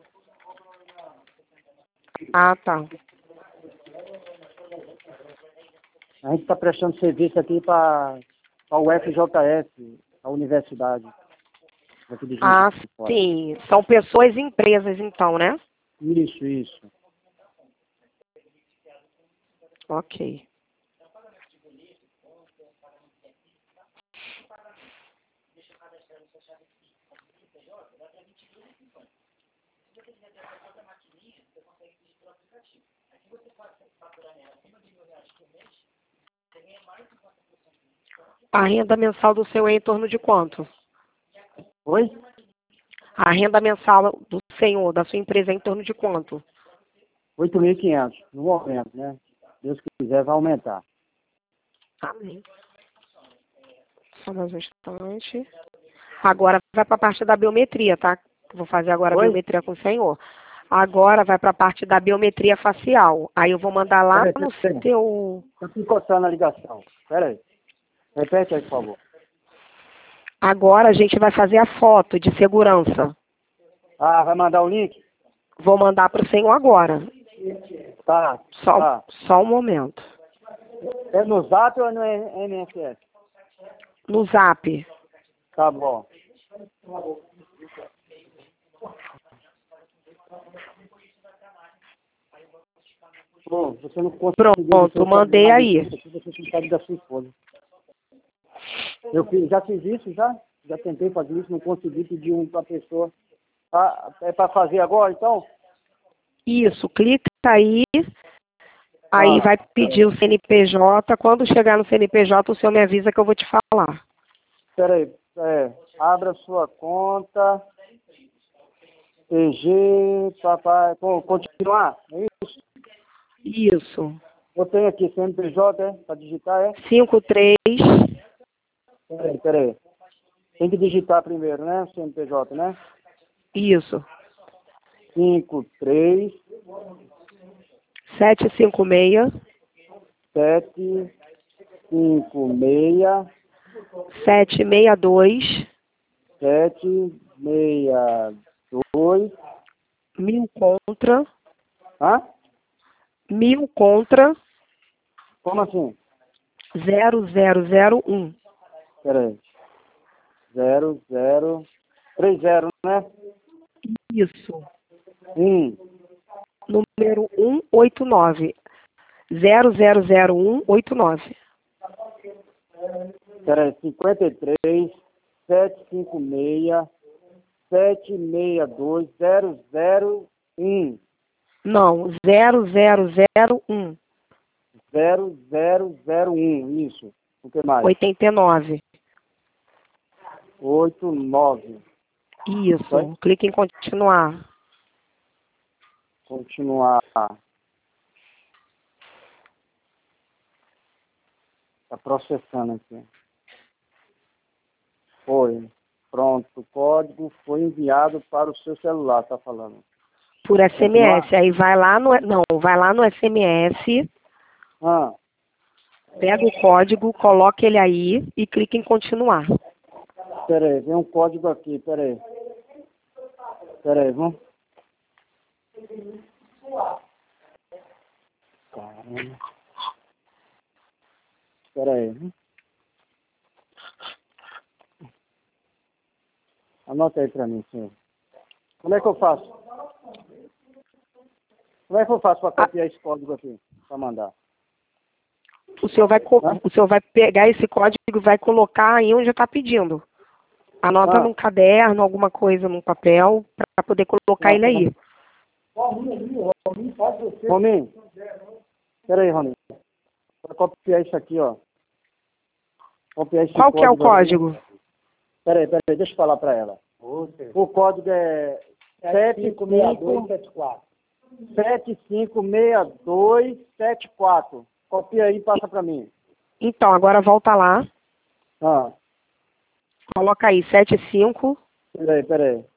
Ah, tá. A gente está prestando serviço aqui para a U F J S, a universidade. Aqui de Ah, Juiz de Fora. sim. São pessoas e empresas, então, né? Isso, isso. Ok. A renda mensal do seu é em torno de quanto? Oi? A renda mensal do senhor, da sua empresa, é em torno de quanto? oito mil e quinhentos no momento, né? Deus quiser, vai aumentar. Amém. Só mais um instante. Agora vai para a parte da biometria, tá? Vou fazer agora a Oi? biometria com o senhor. Agora vai para a parte da biometria facial. Aí eu vou mandar lá Peraí, no peraí. seu... Está picotando a ligação. Espera aí. Repete aí, por favor. Agora a gente vai fazer a foto de segurança. Ah, vai mandar o link? Vou mandar para o senhor agora. Tá, Só, tá. só um momento. É no Zap ou é no M S S? No zap. Tá bom. Bom, você não conseguiu... Pronto, mandei aí. Você sabe da sua esposa. Eu fiz, já fiz isso, já? Já tentei fazer isso, não consegui pedir um para a pessoa. Ah, é para fazer agora, então? Isso, clica aí. Aí Ah. vai pedir o C N P J. Quando chegar no C N P J, o senhor me avisa que eu vou te falar. Espera aí. É, abra sua conta. P G, papai... Pô, continuar? É isso? Isso. Eu tenho aqui C N P J, é? Para digitar, é? cinco três. Peraí, peraí. Tem que digitar primeiro, né? C N P J, né? Isso. cinco três sete cinco seis. sete cinco seis sete seis dois. sete seis dois. Mil contra. Hã? Mil contra. Como assim? zero zero zero um. Peraí. zero zero três zero, né? Isso. um. Número cento e oitenta e nove. zero zero zero um oito nove. Peraí. cinquenta e três sete cinco seis sete seis dois zero zero um. Não, zero zero zero um. zero zero zero um. Isso. O que mais? oitenta e nove. oito nove. Isso. Vai? Clique em continuar. Continuar. Está processando aqui. Foi. Pronto. O código foi enviado para o seu celular, tá falando. Por S M S. Continuar? Aí vai lá no. Não, vai lá no S M S, Ah, pega o código, coloca ele aí e clica em continuar. peraí, tem um código aqui, peraí. Peraí, vamos. Caramba. Peraí. Anota aí pra mim, senhor. Como é que eu faço? Como é que eu faço para copiar esse código aqui? Para mandar? O senhor vai, co- Hã? o senhor vai pegar esse código e vai colocar aí onde está pedindo. Anota Ah. num caderno, alguma coisa num papel, para poder colocar ele aí. Rominho, peraí, Rominho. Vou copiar isso aqui, ó. Copiar esse Qual que é o código aqui. código? Peraí, peraí, deixa eu falar para ela. O código é sete cinco seis dois sete quatro. Copia aí e passa para mim. Então, agora volta lá. Ah, Coloca aí, sete cinco. peraí, peraí.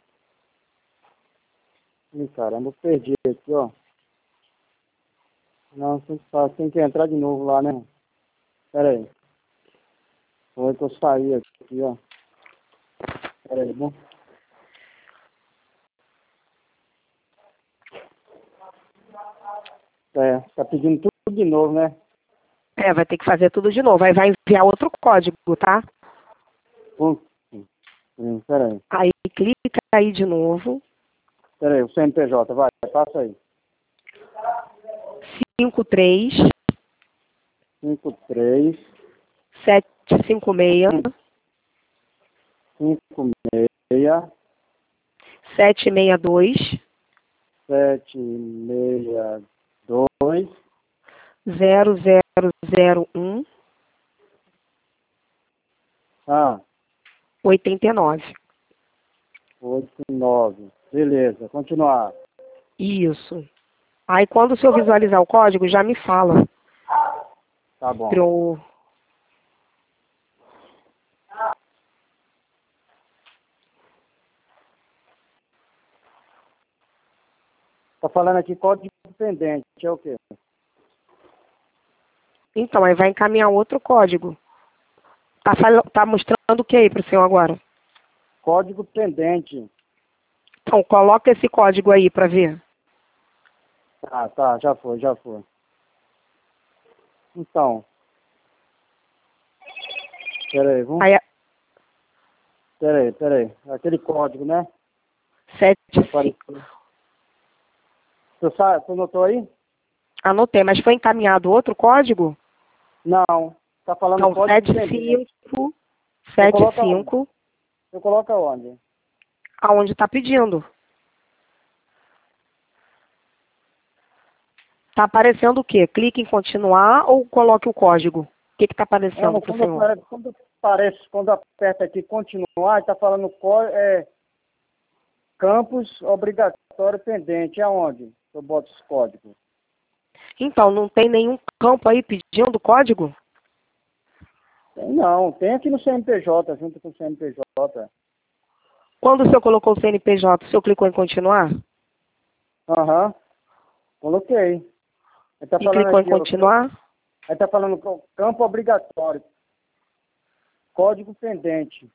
Ih, caramba, eu perdi aqui, ó. Não, tem que, tem que entrar de novo lá, né? Pera aí. Foi que eu saí aqui, ó. Pera aí, bom. É, tá pedindo tudo de novo, né? É, vai ter que fazer tudo de novo. Aí vai enviar outro código, tá? Hum, hum, pera aí. Aí clica aí de novo. Pera aí, o C N P J, vai, passa aí. cinco três cinco três sete cinco seis cinco seis sete seis dois sete seis dois zero zero zero um ah, oitenta e nove. oito nove. Beleza, continuar. Isso. Aí quando o senhor visualizar o código, já me fala. Tá bom. Pra eu... Tá falando aqui código pendente, é o quê? Então, aí vai encaminhar outro código. Tá, fal... tá mostrando o que aí pro senhor agora? Código pendente. Então, coloca esse código aí pra ver. Ah, tá, já foi, já foi. Então. Pera aí, vamos. Aí, Pera aí, pera aí. Aquele código, né? sete, Apareceu. Tu, sabe, tu notou aí? anotei, mas foi encaminhado outro código? Não. Tá falando Então, código sete pendente. cinco sete coloco cinco Eu coloco aonde? aonde tá pedindo. Tá aparecendo o quê? Clique em continuar ou coloque o código? O que que tá aparecendo Não, pro quando, senhor? apare- quando aparece, quando aperta aqui continuar, está falando có- é, campus obrigatório pendente. Aonde eu boto esse código? Então, não tem nenhum campo aí pedindo código? Tem não, tem aqui no C N P J, junto com o C N P J. Quando o senhor colocou o C N P J, o senhor clicou em continuar? Aham, coloquei. Ele está E falando clicou em aqui, ó, continuar? ele está falando co- campo obrigatório, código pendente.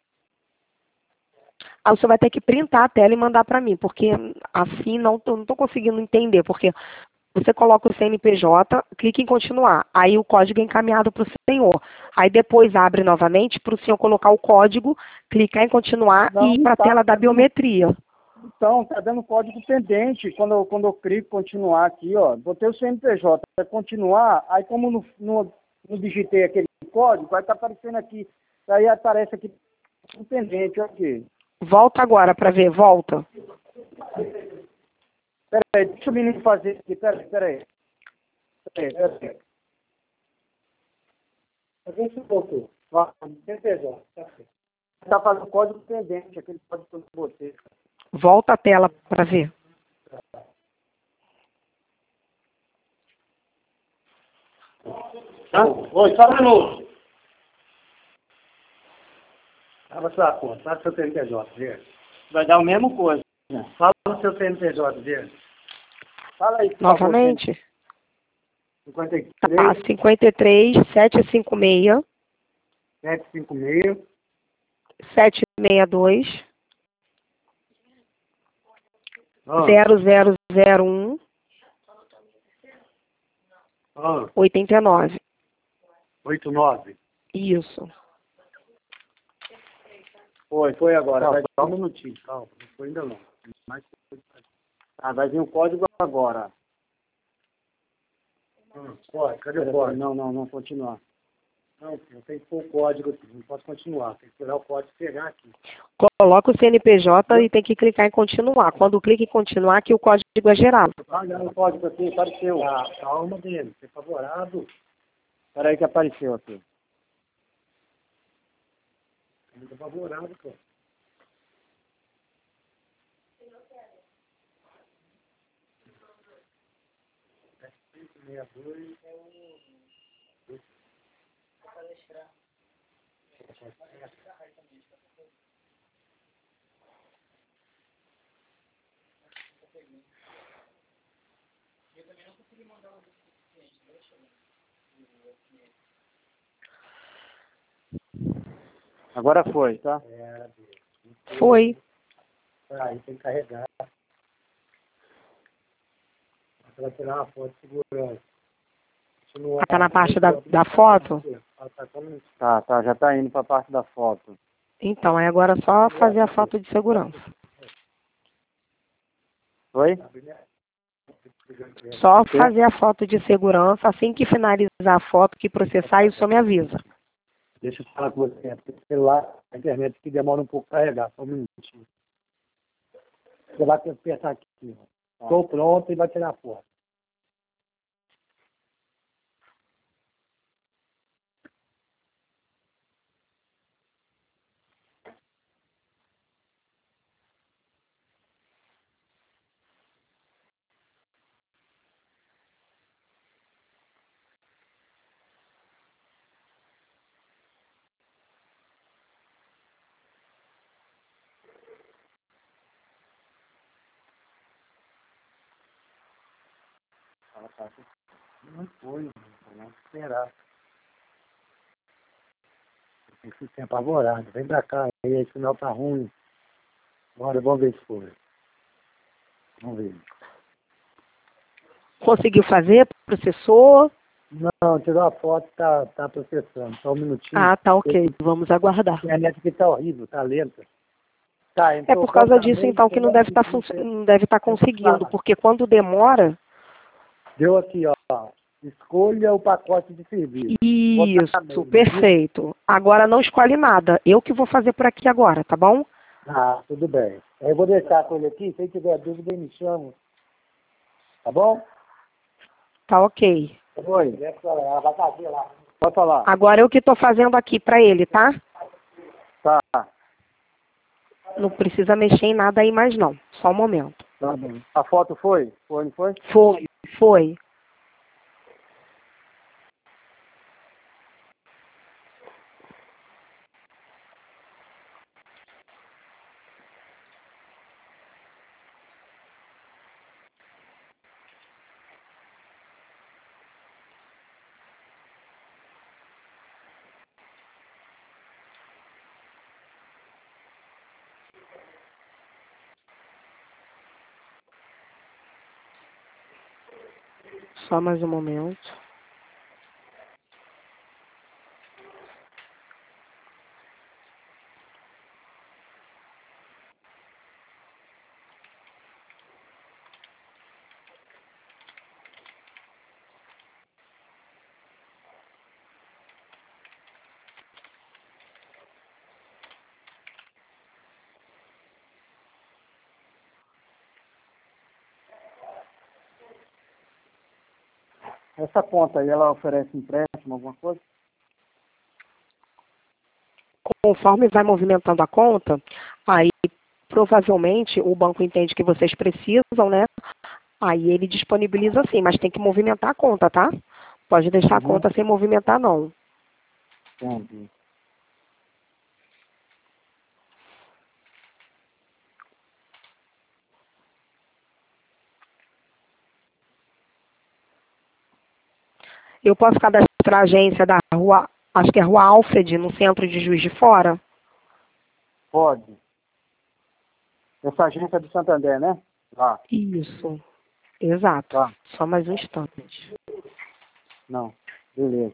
Aí o senhor vai ter que printar a tela e mandar para mim, porque assim não tô, não tô conseguindo entender, porque você coloca o C N P J, clica em continuar, aí o código é encaminhado para o senhor. Aí depois abre novamente para o senhor colocar o código, clicar em continuar Não, e ir não para a tá, tela da tá dando, biometria. então, tá dando código pendente. Quando eu, quando eu clico continuar aqui, ó, botei o C N P J, para continuar, aí como não, não, não digitei aquele código, aí tá aparecendo aqui, aí aparece aqui pendente, ó, aqui. Volta agora para ver, volta. Pera aí, deixa o menino fazer aqui, pera aí, pera aí. Pera aí, pera aí. Vê se voltou. Ó, C N P J, tá certo. Tá fazendo código pendente, aquele código que eu botei. Volta a tela para ver. Tá? Oi, só um minuto. Abra sua conta, fala o seu C N P J, vê. Vai dar a mesma coisa. Fala o seu C N P J, vê. Fala aí, por favor, Novamente. cinquenta e Tá, três, cinquenta e três, setecentos e cinquenta e seis, sete cinco seis, setecentos e sessenta e dois, ah, zero zero zero um, ah, oitenta e nove. oito nove. Isso. Foi, foi agora. Calma, Vai... só um minutinho, calma, não foi ainda não. Mais... Ah, vai vir o código agora. Hum, pode, cadê o código? Não, não, não, continuar. Não, filho, tem que pôr o código aqui, não posso continuar, tem que esperar o código pegar aqui. Coloca o C N P J e tem que clicar em continuar. Quando clica em continuar, que o código é gerado. Ah, não, o código aqui apareceu. Ah, calma dele, você é favorável. Espera aí que apareceu aqui. Muito favorável, pô. sessenta e dois. Agora foi, tá? Foi. Aí tem que carregar. Você vai tirar uma foto de segurança. Ah, tá na parte da, da foto? Tá, tá, já tá indo pra parte da foto. Então, aí agora é só fazer a foto de segurança. Oi? Só fazer a foto de segurança, assim que finalizar a foto, que processar, isso me avisa. Deixa eu falar com você, porque o celular, a internet que demora um pouco para carregar, só um minutinho. Você vai apertar aqui, estou pronto e vai tirar a foto. Não foi, não esperar. Esse tempo apavorado. Vem pra cá, aí esse sinal tá ruim. Bora, vamos ver se foi. Vamos ver. Conseguiu fazer? Processou? Não, tirou a foto, tá, tá processando. Só um minutinho. Ah, tá ok. Vamos aguardar. A internet aqui tá horrível, tá lenta. Tá, É então por causa disso, então, que não deve estar não deve estar conseguindo, porque quando demora... Deu aqui, ó. Escolha o pacote de serviço. Isso, perfeito. Agora não escolhe nada. Eu que vou fazer por aqui agora, tá bom? Ah, tudo bem. Eu vou deixar com ele aqui. Se ele tiver dúvida, ele me chama. Tá bom? Tá ok. Oi. Vai fazer lá. Pode falar. Agora eu que estou fazendo aqui para ele, tá? Tá. Não precisa mexer em nada aí mais não. Só um momento. Tá bem. A foto foi? Foi, não foi? Foi, foi. Só mais um momento. Essa conta aí, ela oferece empréstimo, alguma coisa? Conforme vai movimentando a conta, aí provavelmente o banco entende que vocês precisam, né? Aí ele disponibiliza sim, mas tem que movimentar a conta, tá? Pode deixar a Uhum. conta sem movimentar, não. Entendi. Eu posso cadastrar a agência da rua, acho que é Rua Alfred, no centro de Juiz de Fora? Pode. Essa agência é do Santander, né? Tá. Isso, exato. Tá. Só mais um instante. Não. Beleza.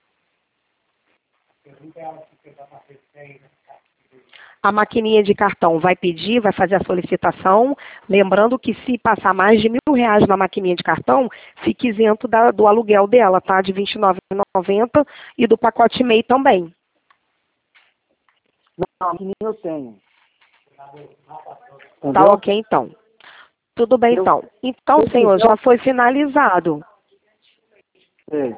A maquininha de cartão vai pedir, vai fazer a solicitação, lembrando que se passar mais de mil reais na maquininha de cartão, fique isento da, do aluguel dela, tá? De vinte e nove reais e noventa centavos e do pacote MEI também. Não, a menina eu tenho. Tá Entendeu? ok, então. Tudo bem, Eu- então. Então, eu- senhor, eu- já foi finalizado, Sei.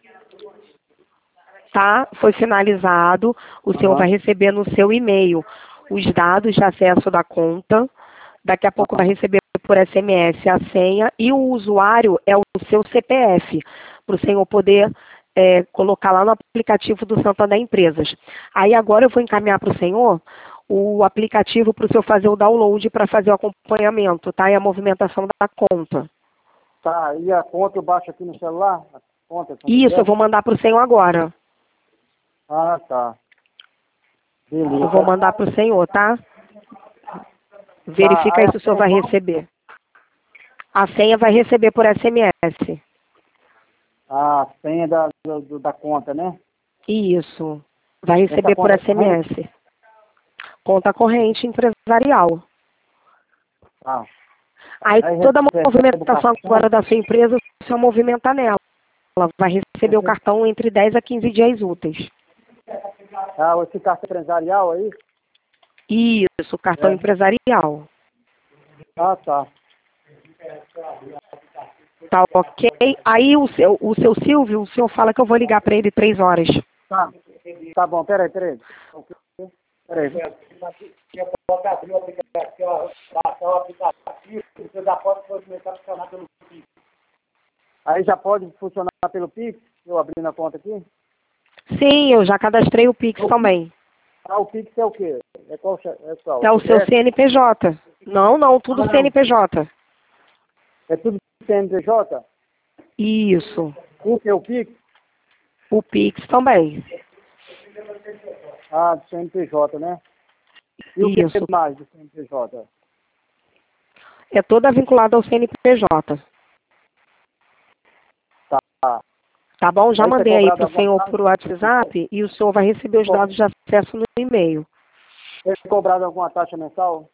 tá? Foi finalizado. O senhor Aham. vai receber no seu e-mail os dados de acesso da conta. Daqui a pouco vai receber por S M S a senha e o usuário é o seu C P F, para o senhor poder é, colocar lá no aplicativo do Santander Empresas. Aí agora eu vou encaminhar para o senhor o aplicativo para o senhor fazer o download para fazer o acompanhamento, tá? E a movimentação da conta. Tá, e a conta eu baixo aqui no celular? A conta, Isso, eu vou mandar para o senhor agora. Ah, tá. Beleza. Eu vou mandar para o senhor, tá? Verifica Tá, aí aí se o senhor a vai senha receber. A senha vai receber por S M S. A senha da, do- da conta, né? Isso. Vai Essa receber por conta é corrente? S M S. Conta corrente empresarial. Tá. Aí Aí toda a recebe o movimentação cartão? agora da sua empresa, o senhor movimenta nela. Ela vai receber o Esse, cartão entre dez a quinze dias úteis. ah, esse cartão empresarial aí? Isso, cartão É. empresarial. Ah, tá. Tá ok? Aí o seu, o seu Silvio, o senhor fala que eu vou ligar para ele três horas. Tá. Tá bom, peraí, peraí. Peraí. Aí já pode funcionar pelo Pix? Eu abrindo a conta aqui? Sim, eu já cadastrei o Pix também. Ah, o Pix é o quê? É qual? É, qual? É o seu É, C N P J. Não, não, tudo Ah, não. C N P J. é tudo C N P J? Isso. O que é o Pix? O Pix também. Ah, do C N P J, né? E o Isso. que mais do C N P J? É toda vinculada ao C N P J. Tá. Tá bom? Já Vai ser mandei aí cobrado para o alguma senhor taxa? por WhatsApp e o senhor vai receber os dados de acesso no e-mail. É cobrado alguma taxa mensal?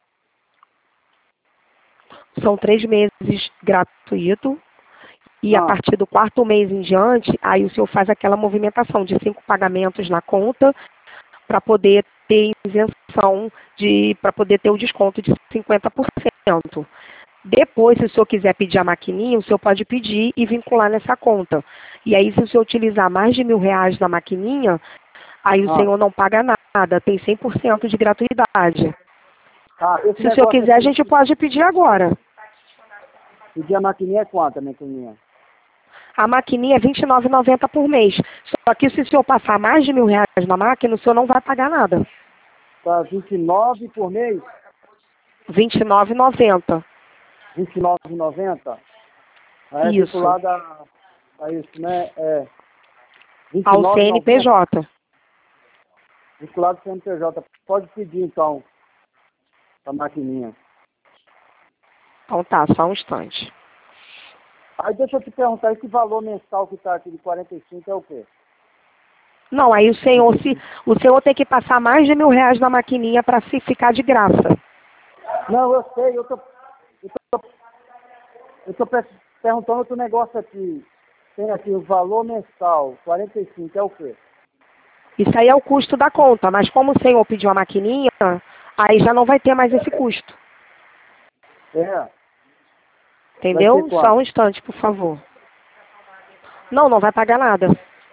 São três meses gratuito e a Ah. partir do quarto mês em diante, aí o senhor faz aquela movimentação de cinco pagamentos na conta para poder ter isenção de, para poder ter o desconto de cinquenta por cento. Depois, se o senhor quiser pedir a maquininha, o senhor pode pedir e vincular nessa conta. E aí, se o senhor utilizar mais de mil reais na maquininha, aí o Ah. senhor não paga nada, tem cem por cento de gratuidade. Ah, esse Se o senhor negócio quiser, a aqui, gente pode pedir agora. pedir a maquininha é quanto, a maquininha? A maquininha é vinte e nove reais e noventa centavos por mês. Só que se o senhor passar mais de mil reais na máquina, o senhor não vai pagar nada. Tá vinte e nove por mês? vinte e nove reais e noventa centavos. vinte e nove reais e noventa centavos? Aí é Isso. vinculada a, a isso, né? É Ao vinte e nove reais e noventa centavos. C N P J. Vinculado ao C N P J. Pode pedir, então, a maquininha. Então tá, só um instante. Aí deixa eu te perguntar, esse valor mensal que está aqui de quarenta e cinco é o quê? Não, aí o senhor, se, o senhor tem que passar mais de mil reais na maquininha para se ficar de graça. Não, eu sei, eu tô, eu tô, eu tô pe- perguntando outro negócio aqui. Tem aqui o valor mensal, quarenta e cinco, é o quê? Isso aí é o custo da conta, mas como o senhor pediu a maquininha, aí já não vai ter mais esse custo. É, Entendeu? vai ser Só um quanto? instante, por favor. Não, não vai pagar nada.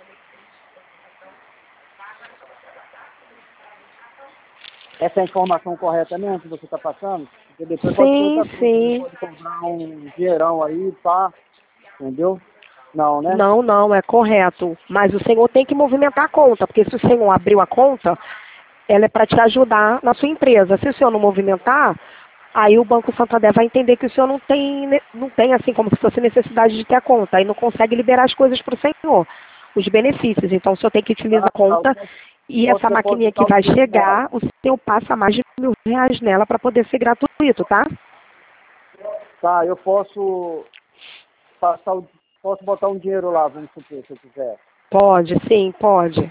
Essa é a informação correta mesmo que você está passando? Porque depois pode ser Sim, outra coisa, né? sim. Pode cobrar um dinheirão aí, pá, entendeu? Não, né? Não, não, é correto. Mas o senhor tem que movimentar a conta, porque se o senhor abriu a conta, ela é para te ajudar na sua empresa. Se o senhor não movimentar, aí o Banco Santander vai entender que o senhor não tem, ne- não tem assim como se fosse necessidade de ter a conta, aí não consegue liberar as coisas para o senhor, os benefícios. Então o senhor tem que utilizar Ah, a tá, eu conta posso, e posso essa maquininha que depositar o vai dinheiro nela. chegar, o senhor passa mais de mil reais nela para poder ser gratuito, tá? Tá, eu posso passar o, posso botar um dinheiro lá, vamos supor, se eu quiser. Pode, sim, pode.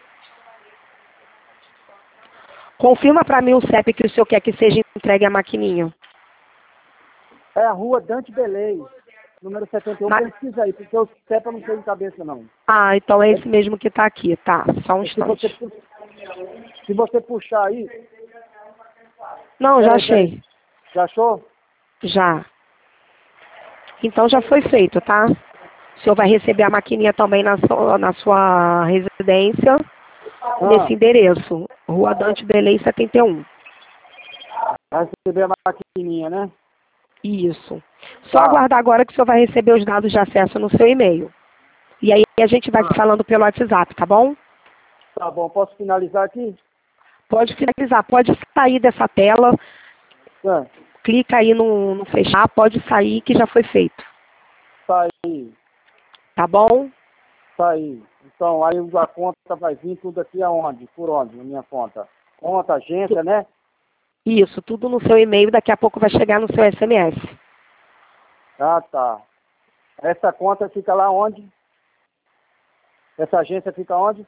Confirma para mim o C E P que o senhor quer que seja entregue a maquininha. É a rua Dante Belém, número setenta e um, Ma- pesquisa aí, porque o C E P eu não sei de cabeça não. Ah, então é esse mesmo que está aqui, tá? Só um Se você, instante. pu- se você puxar aí, Não, já peraí, peraí, achei. já achou? Já. Então já foi feito, tá? O senhor vai receber a maquininha também na sua, na sua residência, Ah, nesse endereço, Rua Dante Belém setenta e um. vai receber a maquininha, né? Isso. Só Tá, aguardar agora que o senhor vai receber os dados de acesso no seu e-mail. E aí a gente vai se ah, falando pelo WhatsApp, tá bom? tá bom, posso finalizar aqui? Pode finalizar, pode sair dessa tela, É, clica aí no, no fechar, pode sair que já foi feito, tá aí, tá bom? tá aí. Então, aí a conta vai vir tudo aqui aonde? Por onde, na minha conta? conta, agência, né? Isso, tudo no seu e-mail, daqui a pouco vai chegar no seu S M S. Ah, tá. Essa conta fica lá onde? Essa agência fica onde?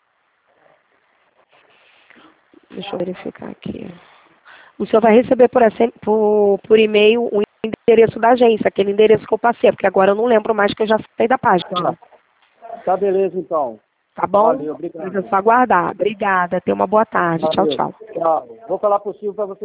Deixa eu verificar aqui. O senhor vai receber por, S M por, por e-mail o endereço da agência, aquele endereço que eu passei, porque agora eu não lembro mais que eu já saí da página. Tá, beleza, então. Tá bom? Valeu, obrigado. Mas é só aguardar. Obrigada. Tenha uma boa tarde. Tchau, Valeu. tchau. Tchau. Vou falar possível para você